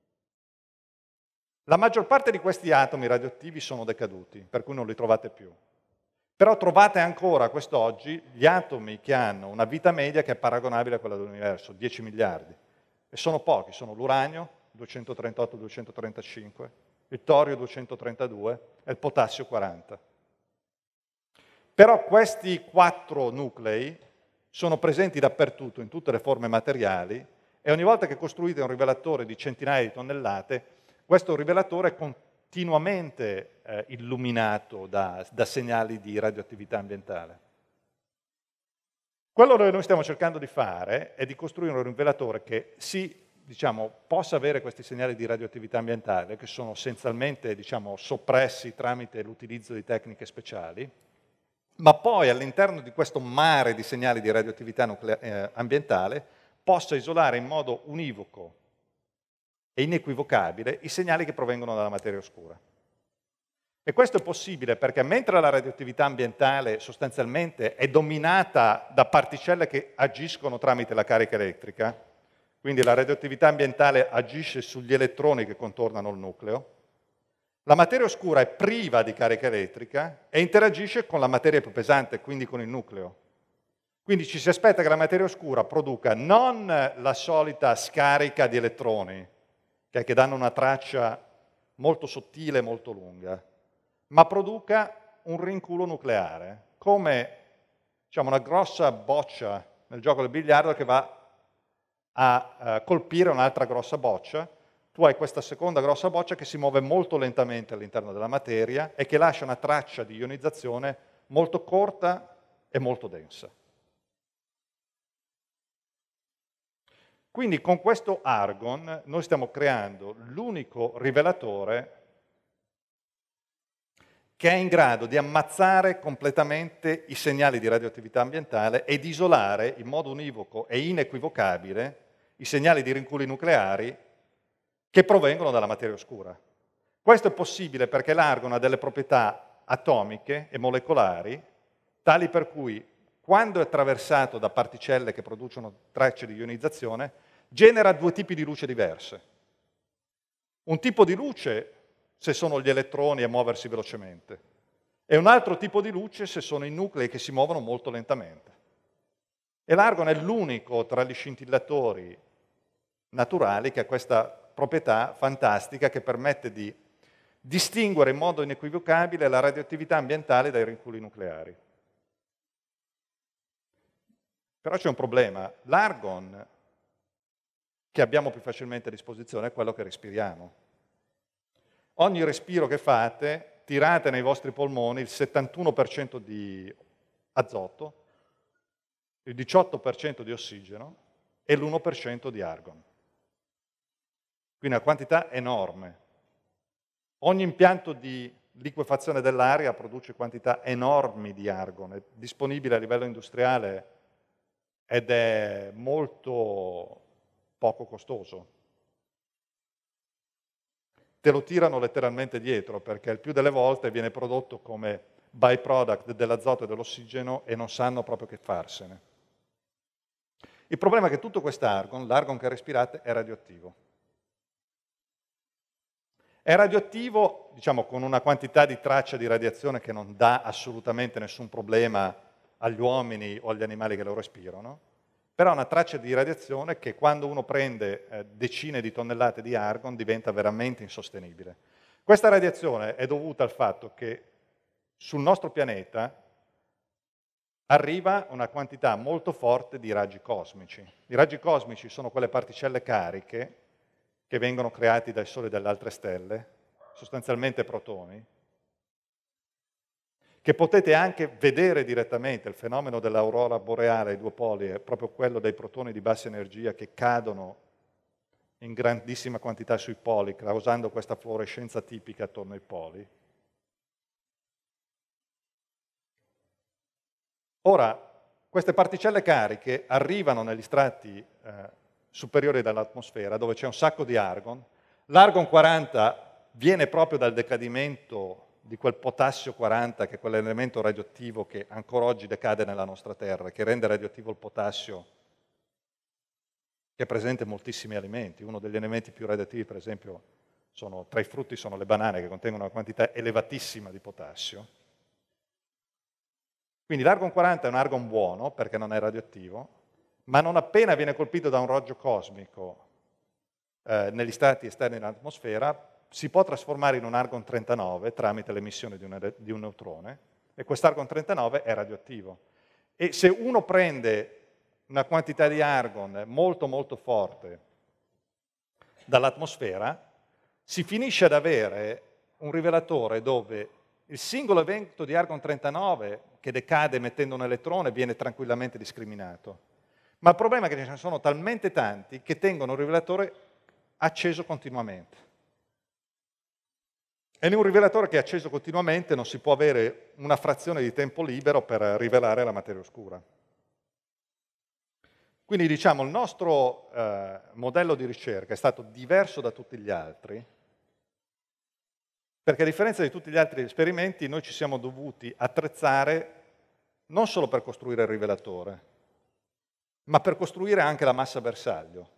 La maggior parte di questi atomi radioattivi sono decaduti, per cui non li trovate più. Però trovate ancora quest'oggi gli atomi che hanno una vita media che è paragonabile a quella dell'universo, dieci miliardi. E sono pochi, sono l'uranio, duecentotrentotto duecentotrentacinque, il torio duecentotrentadue e il potassio quaranta. Però questi quattro nuclei sono presenti dappertutto, in tutte le forme materiali, e ogni volta che costruite un rivelatore di centinaia di tonnellate, questo rivelatore è continuamente eh, illuminato da, da segnali di radioattività ambientale. Quello che noi stiamo cercando di fare è di costruire un rivelatore che sì, diciamo, possa avere questi segnali di radioattività ambientale, che sono essenzialmente, diciamo, soppressi tramite l'utilizzo di tecniche speciali, ma poi all'interno di questo mare di segnali di radioattività nucle- eh, ambientale possa isolare in modo univoco e inequivocabile i segnali che provengono dalla materia oscura. E questo è possibile perché mentre la radioattività ambientale sostanzialmente è dominata da particelle che agiscono tramite la carica elettrica, quindi la radioattività ambientale agisce sugli elettroni che contornano il nucleo, la materia oscura è priva di carica elettrica e interagisce con la materia più pesante, quindi con il nucleo. Quindi ci si aspetta che la materia oscura produca non la solita scarica di elettroni, che danno una traccia molto sottile e molto lunga, ma produca un rinculo nucleare, come diciamo, una grossa boccia nel gioco del biliardo che va a uh, colpire un'altra grossa boccia. Tu hai questa seconda grossa boccia che si muove molto lentamente all'interno della materia e che lascia una traccia di ionizzazione molto corta e molto densa. Quindi con questo Argon noi stiamo creando l'unico rivelatore che è in grado di ammazzare completamente i segnali di radioattività ambientale e di isolare in modo univoco e inequivocabile i segnali di rinculi nucleari che provengono dalla materia oscura. Questo è possibile perché l'Argon ha delle proprietà atomiche e molecolari tali per cui quando è attraversato da particelle che producono tracce di ionizzazione, genera due tipi di luce diverse. Un tipo di luce se sono gli elettroni a muoversi velocemente e un altro tipo di luce se sono i nuclei che si muovono molto lentamente. E l'argon è l'unico tra gli scintillatori naturali che ha questa proprietà fantastica che permette di distinguere in modo inequivocabile la radioattività ambientale dai rinculi nucleari. Però c'è un problema. L'argon che abbiamo più facilmente a disposizione è quello che respiriamo. Ogni respiro che fate, tirate nei vostri polmoni il settantuno per cento di azoto, il diciotto per cento di ossigeno e l'uno per cento di argon. Quindi una quantità enorme. Ogni impianto di liquefazione dell'aria produce quantità enormi di argon, è disponibile a livello industriale ed è molto poco costoso. Te lo tirano letteralmente dietro perché il più delle volte viene prodotto come byproduct dell'azoto e dell'ossigeno e non sanno proprio che farsene. Il problema è che tutto quest'argon, l'argon che respirate, è radioattivo. È radioattivo, diciamo, con una quantità di traccia di radiazione che non dà assolutamente nessun problema agli uomini o agli animali che lo respirano, però una traccia di radiazione che quando uno prende eh, decine di tonnellate di argon diventa veramente insostenibile. Questa radiazione è dovuta al fatto che sul nostro pianeta arriva una quantità molto forte di raggi cosmici. I raggi cosmici sono quelle particelle cariche che vengono creati dal Sole e dalle altre stelle, sostanzialmente protoni, che potete anche vedere direttamente. Il fenomeno dell'aurora boreale ai due poli è proprio quello dei protoni di bassa energia che cadono in grandissima quantità sui poli, causando questa fluorescenza tipica attorno ai poli. Ora, queste particelle cariche arrivano negli strati eh, superiori dell'atmosfera, dove c'è un sacco di argon. L'argon quaranta viene proprio dal decadimento di quel potassio quaranta, che è quell'elemento radioattivo che ancora oggi decade nella nostra Terra, che rende radioattivo il potassio, che è presente in moltissimi alimenti. Uno degli elementi più radioattivi, per esempio, sono, tra i frutti sono le banane, che contengono una quantità elevatissima di potassio. Quindi l'argon quaranta è un argon buono, perché non è radioattivo, ma non appena viene colpito da un raggio cosmico eh, negli strati esterni dell'atmosfera, si può trasformare in un argon trentanove tramite l'emissione di, un, di un neutrone, e quest'argon trentanove è radioattivo. E se uno prende una quantità di argon molto molto forte dall'atmosfera, si finisce ad avere un rivelatore dove il singolo evento di argon trentanove che decade emettendo un elettrone viene tranquillamente discriminato. Ma il problema è che ce ne sono talmente tanti che tengono il rivelatore acceso continuamente. E in un rivelatore che è acceso continuamente non si può avere una frazione di tempo libero per rivelare la materia oscura. Quindi diciamo il nostro eh, modello di ricerca è stato diverso da tutti gli altri, perché a differenza di tutti gli altri esperimenti noi ci siamo dovuti attrezzare non solo per costruire il rivelatore, ma per costruire anche la massa bersaglio.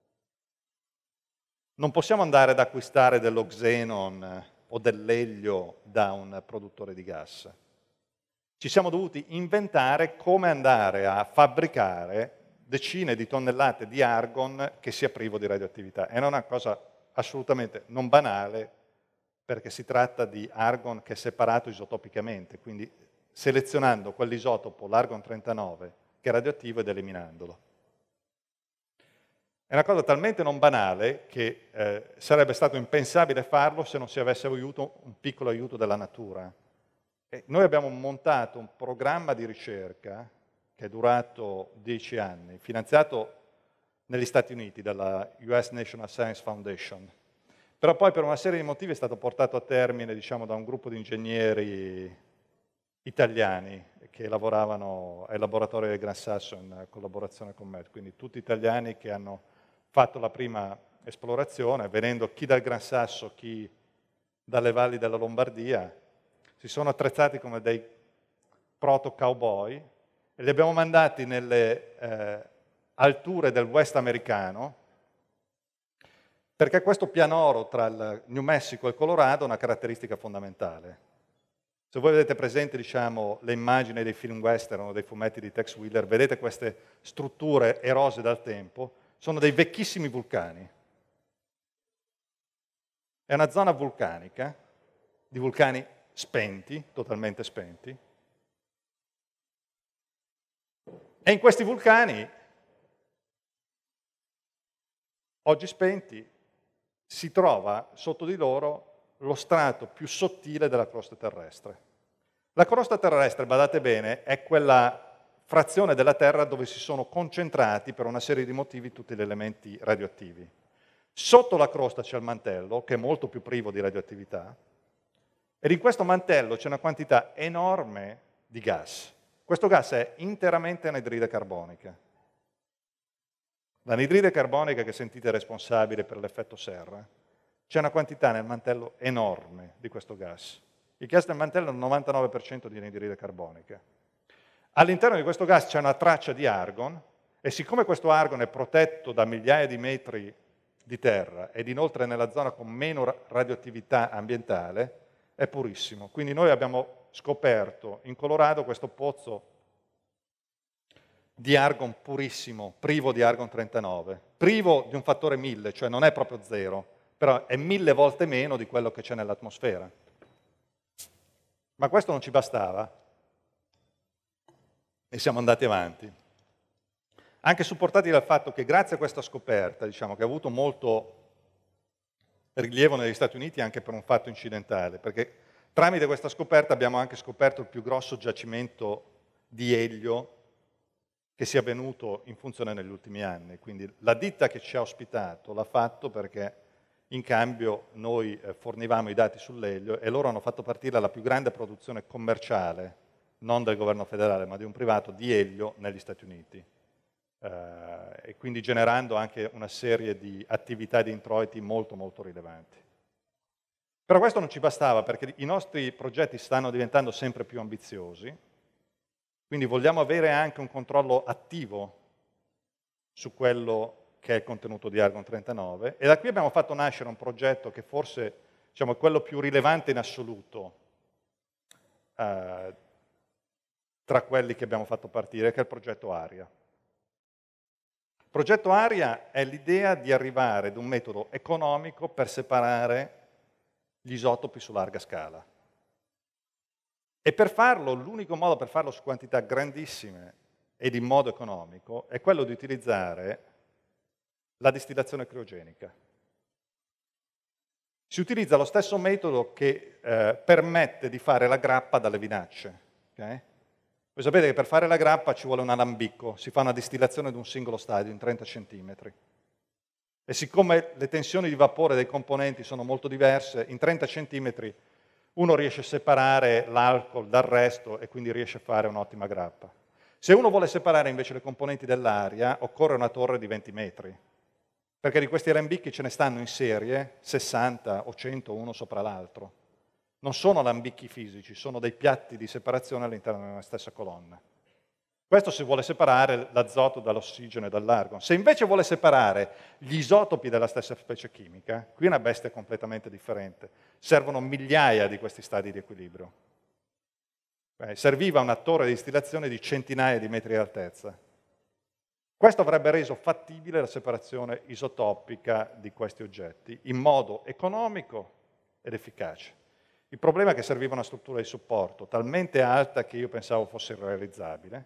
Non possiamo andare ad acquistare dello xenon o dell'elio da un produttore di gas. Ci siamo dovuti inventare come andare a fabbricare decine di tonnellate di argon che sia privo di radioattività. È una cosa assolutamente non banale, perché si tratta di argon che è separato isotopicamente, quindi selezionando quell'isotopo, l'argon trentanove, che è radioattivo, ed eliminandolo. È una cosa talmente non banale che eh, sarebbe stato impensabile farlo se non si avesse avuto un piccolo aiuto della natura. E noi abbiamo montato un programma di ricerca che è durato dieci anni, finanziato negli Stati Uniti dalla U S National Science Foundation, però poi per una serie di motivi è stato portato a termine, diciamo, da un gruppo di ingegneri italiani che lavoravano ai laboratori del Gran Sasso in collaborazione con me, quindi tutti italiani che hanno fatto la prima esplorazione, venendo chi dal Gran Sasso, chi dalle valli della Lombardia, si sono attrezzati come dei proto-cowboy e li abbiamo mandati nelle eh, alture del West americano, perché questo pianoro tra il New Mexico e il Colorado ha una caratteristica fondamentale. Se voi vedete presente, diciamo, le immagini dei film western o dei fumetti di Tex Willer, vedete queste strutture erose dal tempo, sono dei vecchissimi vulcani. È una zona vulcanica, di vulcani spenti, totalmente spenti, e in questi vulcani, oggi spenti, si trova sotto di loro lo strato più sottile della crosta terrestre. La crosta terrestre, badate bene, è quella frazione della Terra dove si sono concentrati per una serie di motivi tutti gli elementi radioattivi. Sotto la crosta c'è il mantello, che è molto più privo di radioattività, ed in questo mantello c'è una quantità enorme di gas. Questo gas è interamente anidride carbonica. L'anidride carbonica che sentite responsabile per l'effetto serra, c'è una quantità nel mantello enorme di questo gas. Il gas del mantello è il novantanove per cento di anidride carbonica. All'interno di questo gas c'è una traccia di argon, e siccome questo argon è protetto da migliaia di metri di terra ed inoltre nella zona con meno radioattività ambientale, è purissimo. Quindi noi abbiamo scoperto in Colorado questo pozzo di argon purissimo, privo di argon trentanove, privo di un fattore mille, cioè non è proprio zero, però è mille volte meno di quello che c'è nell'atmosfera. Ma questo non ci bastava e siamo andati avanti. Anche supportati dal fatto che grazie a questa scoperta, diciamo, che ha avuto molto rilievo negli Stati Uniti anche per un fatto incidentale, perché tramite questa scoperta abbiamo anche scoperto il più grosso giacimento di elio che sia venuto in funzione negli ultimi anni. Quindi la ditta che ci ha ospitato l'ha fatto perché in cambio noi fornivamo i dati sull'elio e loro hanno fatto partire la più grande produzione commerciale, non del governo federale ma di un privato, di elio negli Stati Uniti. Uh, e quindi generando anche una serie di attività di introiti molto molto rilevanti. Però questo non ci bastava perché i nostri progetti stanno diventando sempre più ambiziosi, quindi vogliamo avere anche un controllo attivo su quello che è il contenuto di argon trentanove, e da qui abbiamo fatto nascere un progetto che forse, diciamo, è quello più rilevante in assoluto uh, tra quelli che abbiamo fatto partire, che è il progetto ARIA. Il progetto ARIA è l'idea di arrivare ad un metodo economico per separare gli isotopi su larga scala. E per farlo, l'unico modo per farlo su quantità grandissime ed in modo economico è quello di utilizzare la distillazione criogenica. Si utilizza lo stesso metodo che eh, permette di fare la grappa dalle vinacce. Okay? Voi sapete che per fare la grappa ci vuole un alambicco, si fa una distillazione di un singolo stadio in trenta centimetri. E siccome le tensioni di vapore dei componenti sono molto diverse, in trenta centimetri uno riesce a separare l'alcol dal resto e quindi riesce a fare un'ottima grappa. Se uno vuole separare invece le componenti dell'aria, occorre una torre di venti metri, perché di questi alambicchi ce ne stanno in serie sessanta o cento uno sopra l'altro. Non sono alambicchi fisici, sono dei piatti di separazione all'interno di una stessa colonna. Questo se vuole separare l'azoto dall'ossigeno e dall'argon. Se invece vuole separare gli isotopi della stessa specie chimica, qui è una bestia completamente differente. Servono migliaia di questi stadi di equilibrio. Eh, serviva una torre di distillazione di centinaia di metri di altezza. Questo avrebbe reso fattibile la separazione isotopica di questi oggetti in modo economico ed efficace. Il problema è che serviva una struttura di supporto talmente alta che io pensavo fosse irrealizzabile,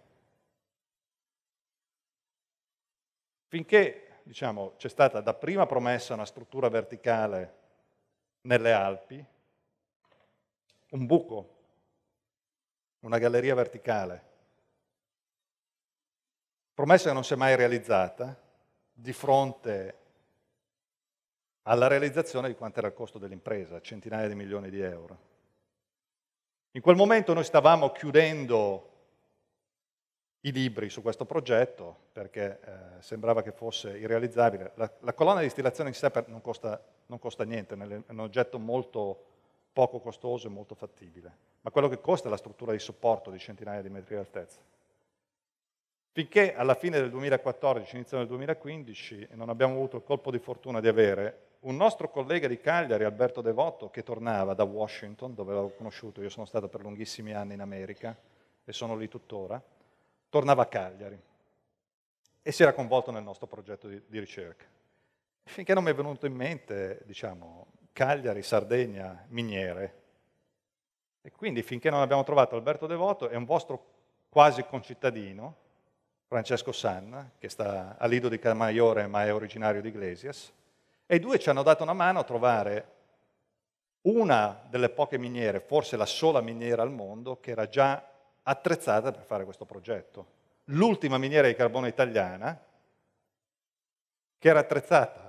finché, diciamo, c'è stata dapprima promessa una struttura verticale nelle Alpi, un buco, una galleria verticale, promessa che non si è mai realizzata di fronte alla realizzazione di quanto era il costo dell'impresa, centinaia di milioni di euro. In quel momento noi stavamo chiudendo i libri su questo progetto perché eh, sembrava che fosse irrealizzabile. La, la colonna di distillazione in sé non costa, non costa niente, è un oggetto molto poco costoso e molto fattibile, ma quello che costa è la struttura di supporto di centinaia di metri di altezza. finché alla fine del duemilaquattordici, inizio del duemilaquindici, non abbiamo avuto il colpo di fortuna di avere un nostro collega di Cagliari, Alberto Devoto, che tornava da Washington, dove l'avevo conosciuto, io sono stato per lunghissimi anni in America e sono lì tuttora, tornava a Cagliari e si era coinvolto nel nostro progetto di, di ricerca. Finché non mi è venuto in mente, diciamo, Cagliari, Sardegna, miniere. E quindi finché non abbiamo trovato Alberto Devoto e un vostro quasi concittadino, Francesco Sanna, che sta a Lido di Camaiore ma è originario di Iglesias, e i due ci hanno dato una mano a trovare una delle poche miniere, forse la sola miniera al mondo, che era già attrezzata per fare questo progetto. L'ultima miniera di carbone italiana, che era attrezzata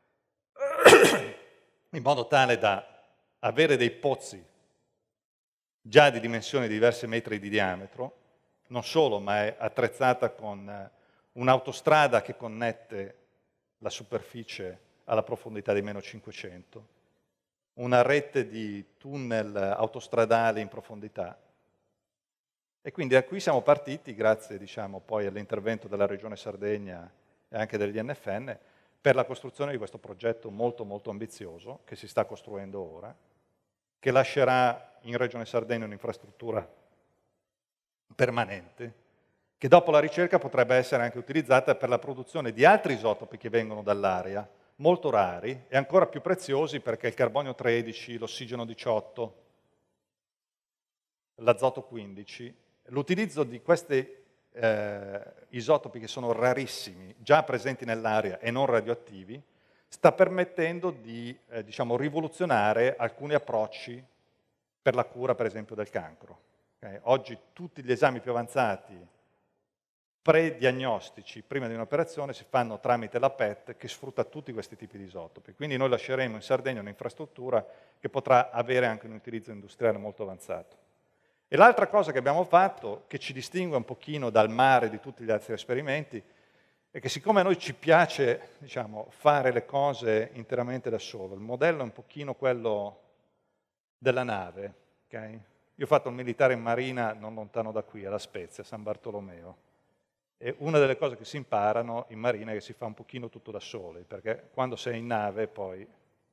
in modo tale da avere dei pozzi già di dimensioni di diversi metri di diametro, non solo, ma è attrezzata con un'autostrada che connette la superficie alla profondità di meno cinquecento, una rete di tunnel autostradali in profondità. E quindi da qui siamo partiti, grazie diciamo, poi all'intervento della Regione Sardegna e anche degli N F N, per la costruzione di questo progetto molto molto ambizioso che si sta costruendo ora, che lascerà in Regione Sardegna un'infrastruttura permanente, che dopo la ricerca potrebbe essere anche utilizzata per la produzione di altri isotopi che vengono dall'aria, molto rari e ancora più preziosi perché il carbonio tredici, l'ossigeno diciotto, l'azoto quindici, l'utilizzo di questi eh, isotopi che sono rarissimi, già presenti nell'aria e non radioattivi, sta permettendo di eh, diciamo, rivoluzionare alcuni approcci per la cura, per esempio, del cancro. Okay? Oggi tutti gli esami più avanzati prediagnostici prima di un'operazione si fanno tramite la P E T che sfrutta tutti questi tipi di isotopi. Quindi noi lasceremo in Sardegna un'infrastruttura che potrà avere anche un utilizzo industriale molto avanzato. E l'altra cosa che abbiamo fatto, che ci distingue un pochino dal mare di tutti gli altri esperimenti, è che siccome a noi ci piace diciamo, fare le cose interamente da solo, il modello è un pochino quello della nave. Okay? Io ho fatto il militare in marina non lontano da qui, alla Spezia, San Bartolomeo. E una delle cose che si imparano in marina è che si fa un pochino tutto da soli, perché quando sei in nave poi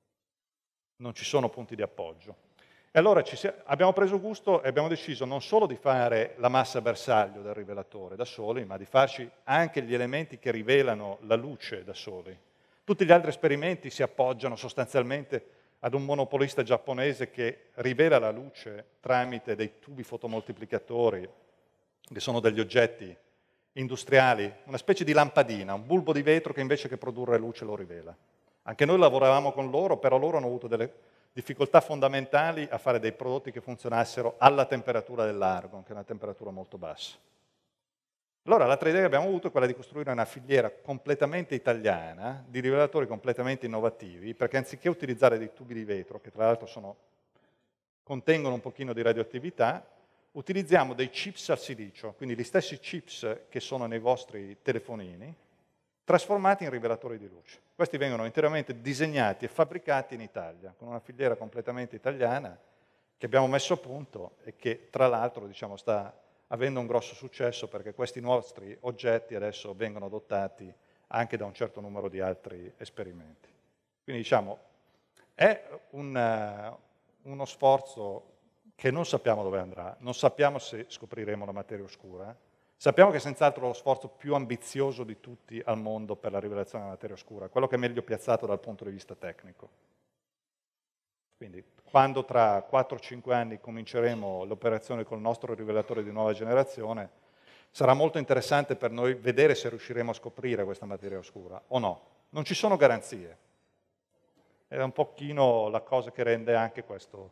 non ci sono punti di appoggio. E allora ci si, abbiamo preso gusto e abbiamo deciso non solo di fare la massa bersaglio del rivelatore da soli, ma di farci anche gli elementi che rivelano la luce da soli. Tutti gli altri esperimenti si appoggiano sostanzialmente ad un monopolista giapponese che rivela la luce tramite dei tubi fotomoltiplicatori, che sono degli oggetti industriali, una specie di lampadina, un bulbo di vetro che invece che produrre luce lo rivela. Anche noi lavoravamo con loro, però loro hanno avuto delle difficoltà fondamentali a fare dei prodotti che funzionassero alla temperatura dell'argon, che è una temperatura molto bassa. Allora l'altra idea che abbiamo avuto è quella di costruire una filiera completamente italiana, di rivelatori completamente innovativi, perché anziché utilizzare dei tubi di vetro, che tra l'altro sono, contengono un pochino di radioattività, utilizziamo dei chips al silicio, quindi gli stessi chips che sono nei vostri telefonini, trasformati in rivelatori di luce. Questi vengono interamente disegnati e fabbricati in Italia, con una filiera completamente italiana che abbiamo messo a punto e che tra l'altro diciamo, sta avendo un grosso successo perché questi nostri oggetti adesso vengono adottati anche da un certo numero di altri esperimenti. Quindi diciamo, è un, uno sforzo che non sappiamo dove andrà, non sappiamo se scopriremo la materia oscura, sappiamo che è senz'altro lo sforzo più ambizioso di tutti al mondo per la rivelazione della materia oscura, quello che è meglio piazzato dal punto di vista tecnico. Quindi quando tra quattro cinque anni cominceremo l'operazione col nostro rivelatore di nuova generazione, sarà molto interessante per noi vedere se riusciremo a scoprire questa materia oscura o no. Non ci sono garanzie. È un pochino la cosa che rende anche questo,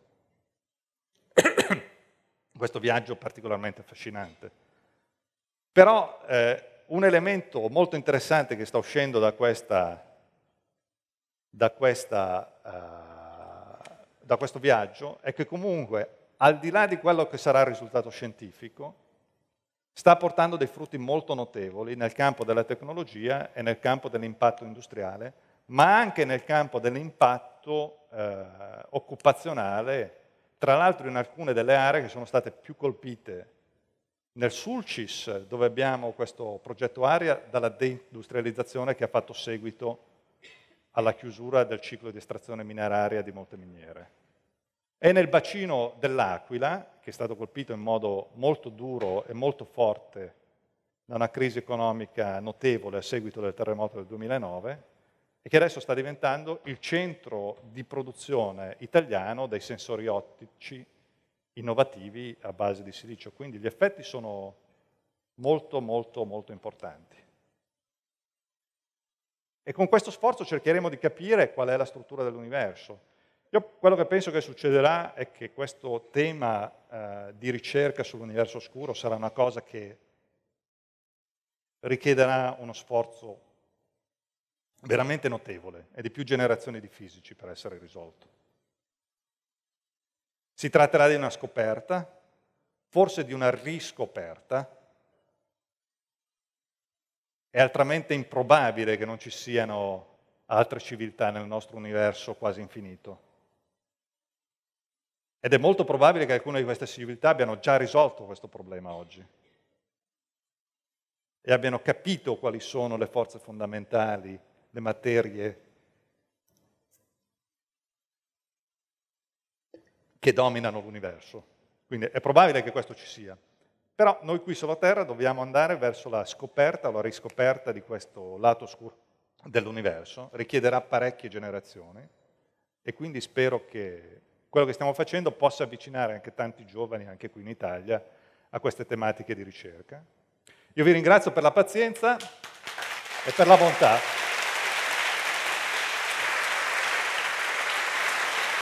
questo viaggio particolarmente affascinante. Però eh, un elemento molto interessante che sta uscendo da, questa, da, questa, uh, da questo viaggio è che comunque, al di là di quello che sarà il risultato scientifico, sta portando dei frutti molto notevoli nel campo della tecnologia e nel campo dell'impatto industriale, ma anche nel campo dell'impatto eh, occupazionale, tra l'altro in alcune delle aree che sono state più colpite nel Sulcis, dove abbiamo questo progetto Aria dalla deindustrializzazione che ha fatto seguito alla chiusura del ciclo di estrazione mineraria di molte miniere. E nel bacino dell'Aquila, che è stato colpito in modo molto duro e molto forte da una crisi economica notevole a seguito del terremoto del duemilanove, e che adesso sta diventando il centro di produzione italiano dei sensori ottici innovativi a base di silicio. Quindi gli effetti sono molto, molto, molto importanti. E con questo sforzo cercheremo di capire qual è la struttura dell'universo. Io quello che penso che succederà è che questo tema eh, di ricerca sull'universo oscuro sarà una cosa che richiederà uno sforzo veramente notevole e di più generazioni di fisici per essere risolto. Si tratterà di una scoperta, forse di una riscoperta. È altamente improbabile che non ci siano altre civiltà nel nostro universo quasi infinito. Ed è molto probabile che alcune di queste civiltà abbiano già risolto questo problema oggi e abbiano capito quali sono le forze fondamentali, le materie che dominano l'universo. Quindi è probabile che questo ci sia. Però noi qui sulla Terra dobbiamo andare verso la scoperta o la riscoperta di questo lato oscuro dell'universo. Richiederà parecchie generazioni e quindi spero che quello che stiamo facendo possa avvicinare anche tanti giovani, anche qui in Italia, a queste tematiche di ricerca. Io vi ringrazio per la pazienza e per la bontà.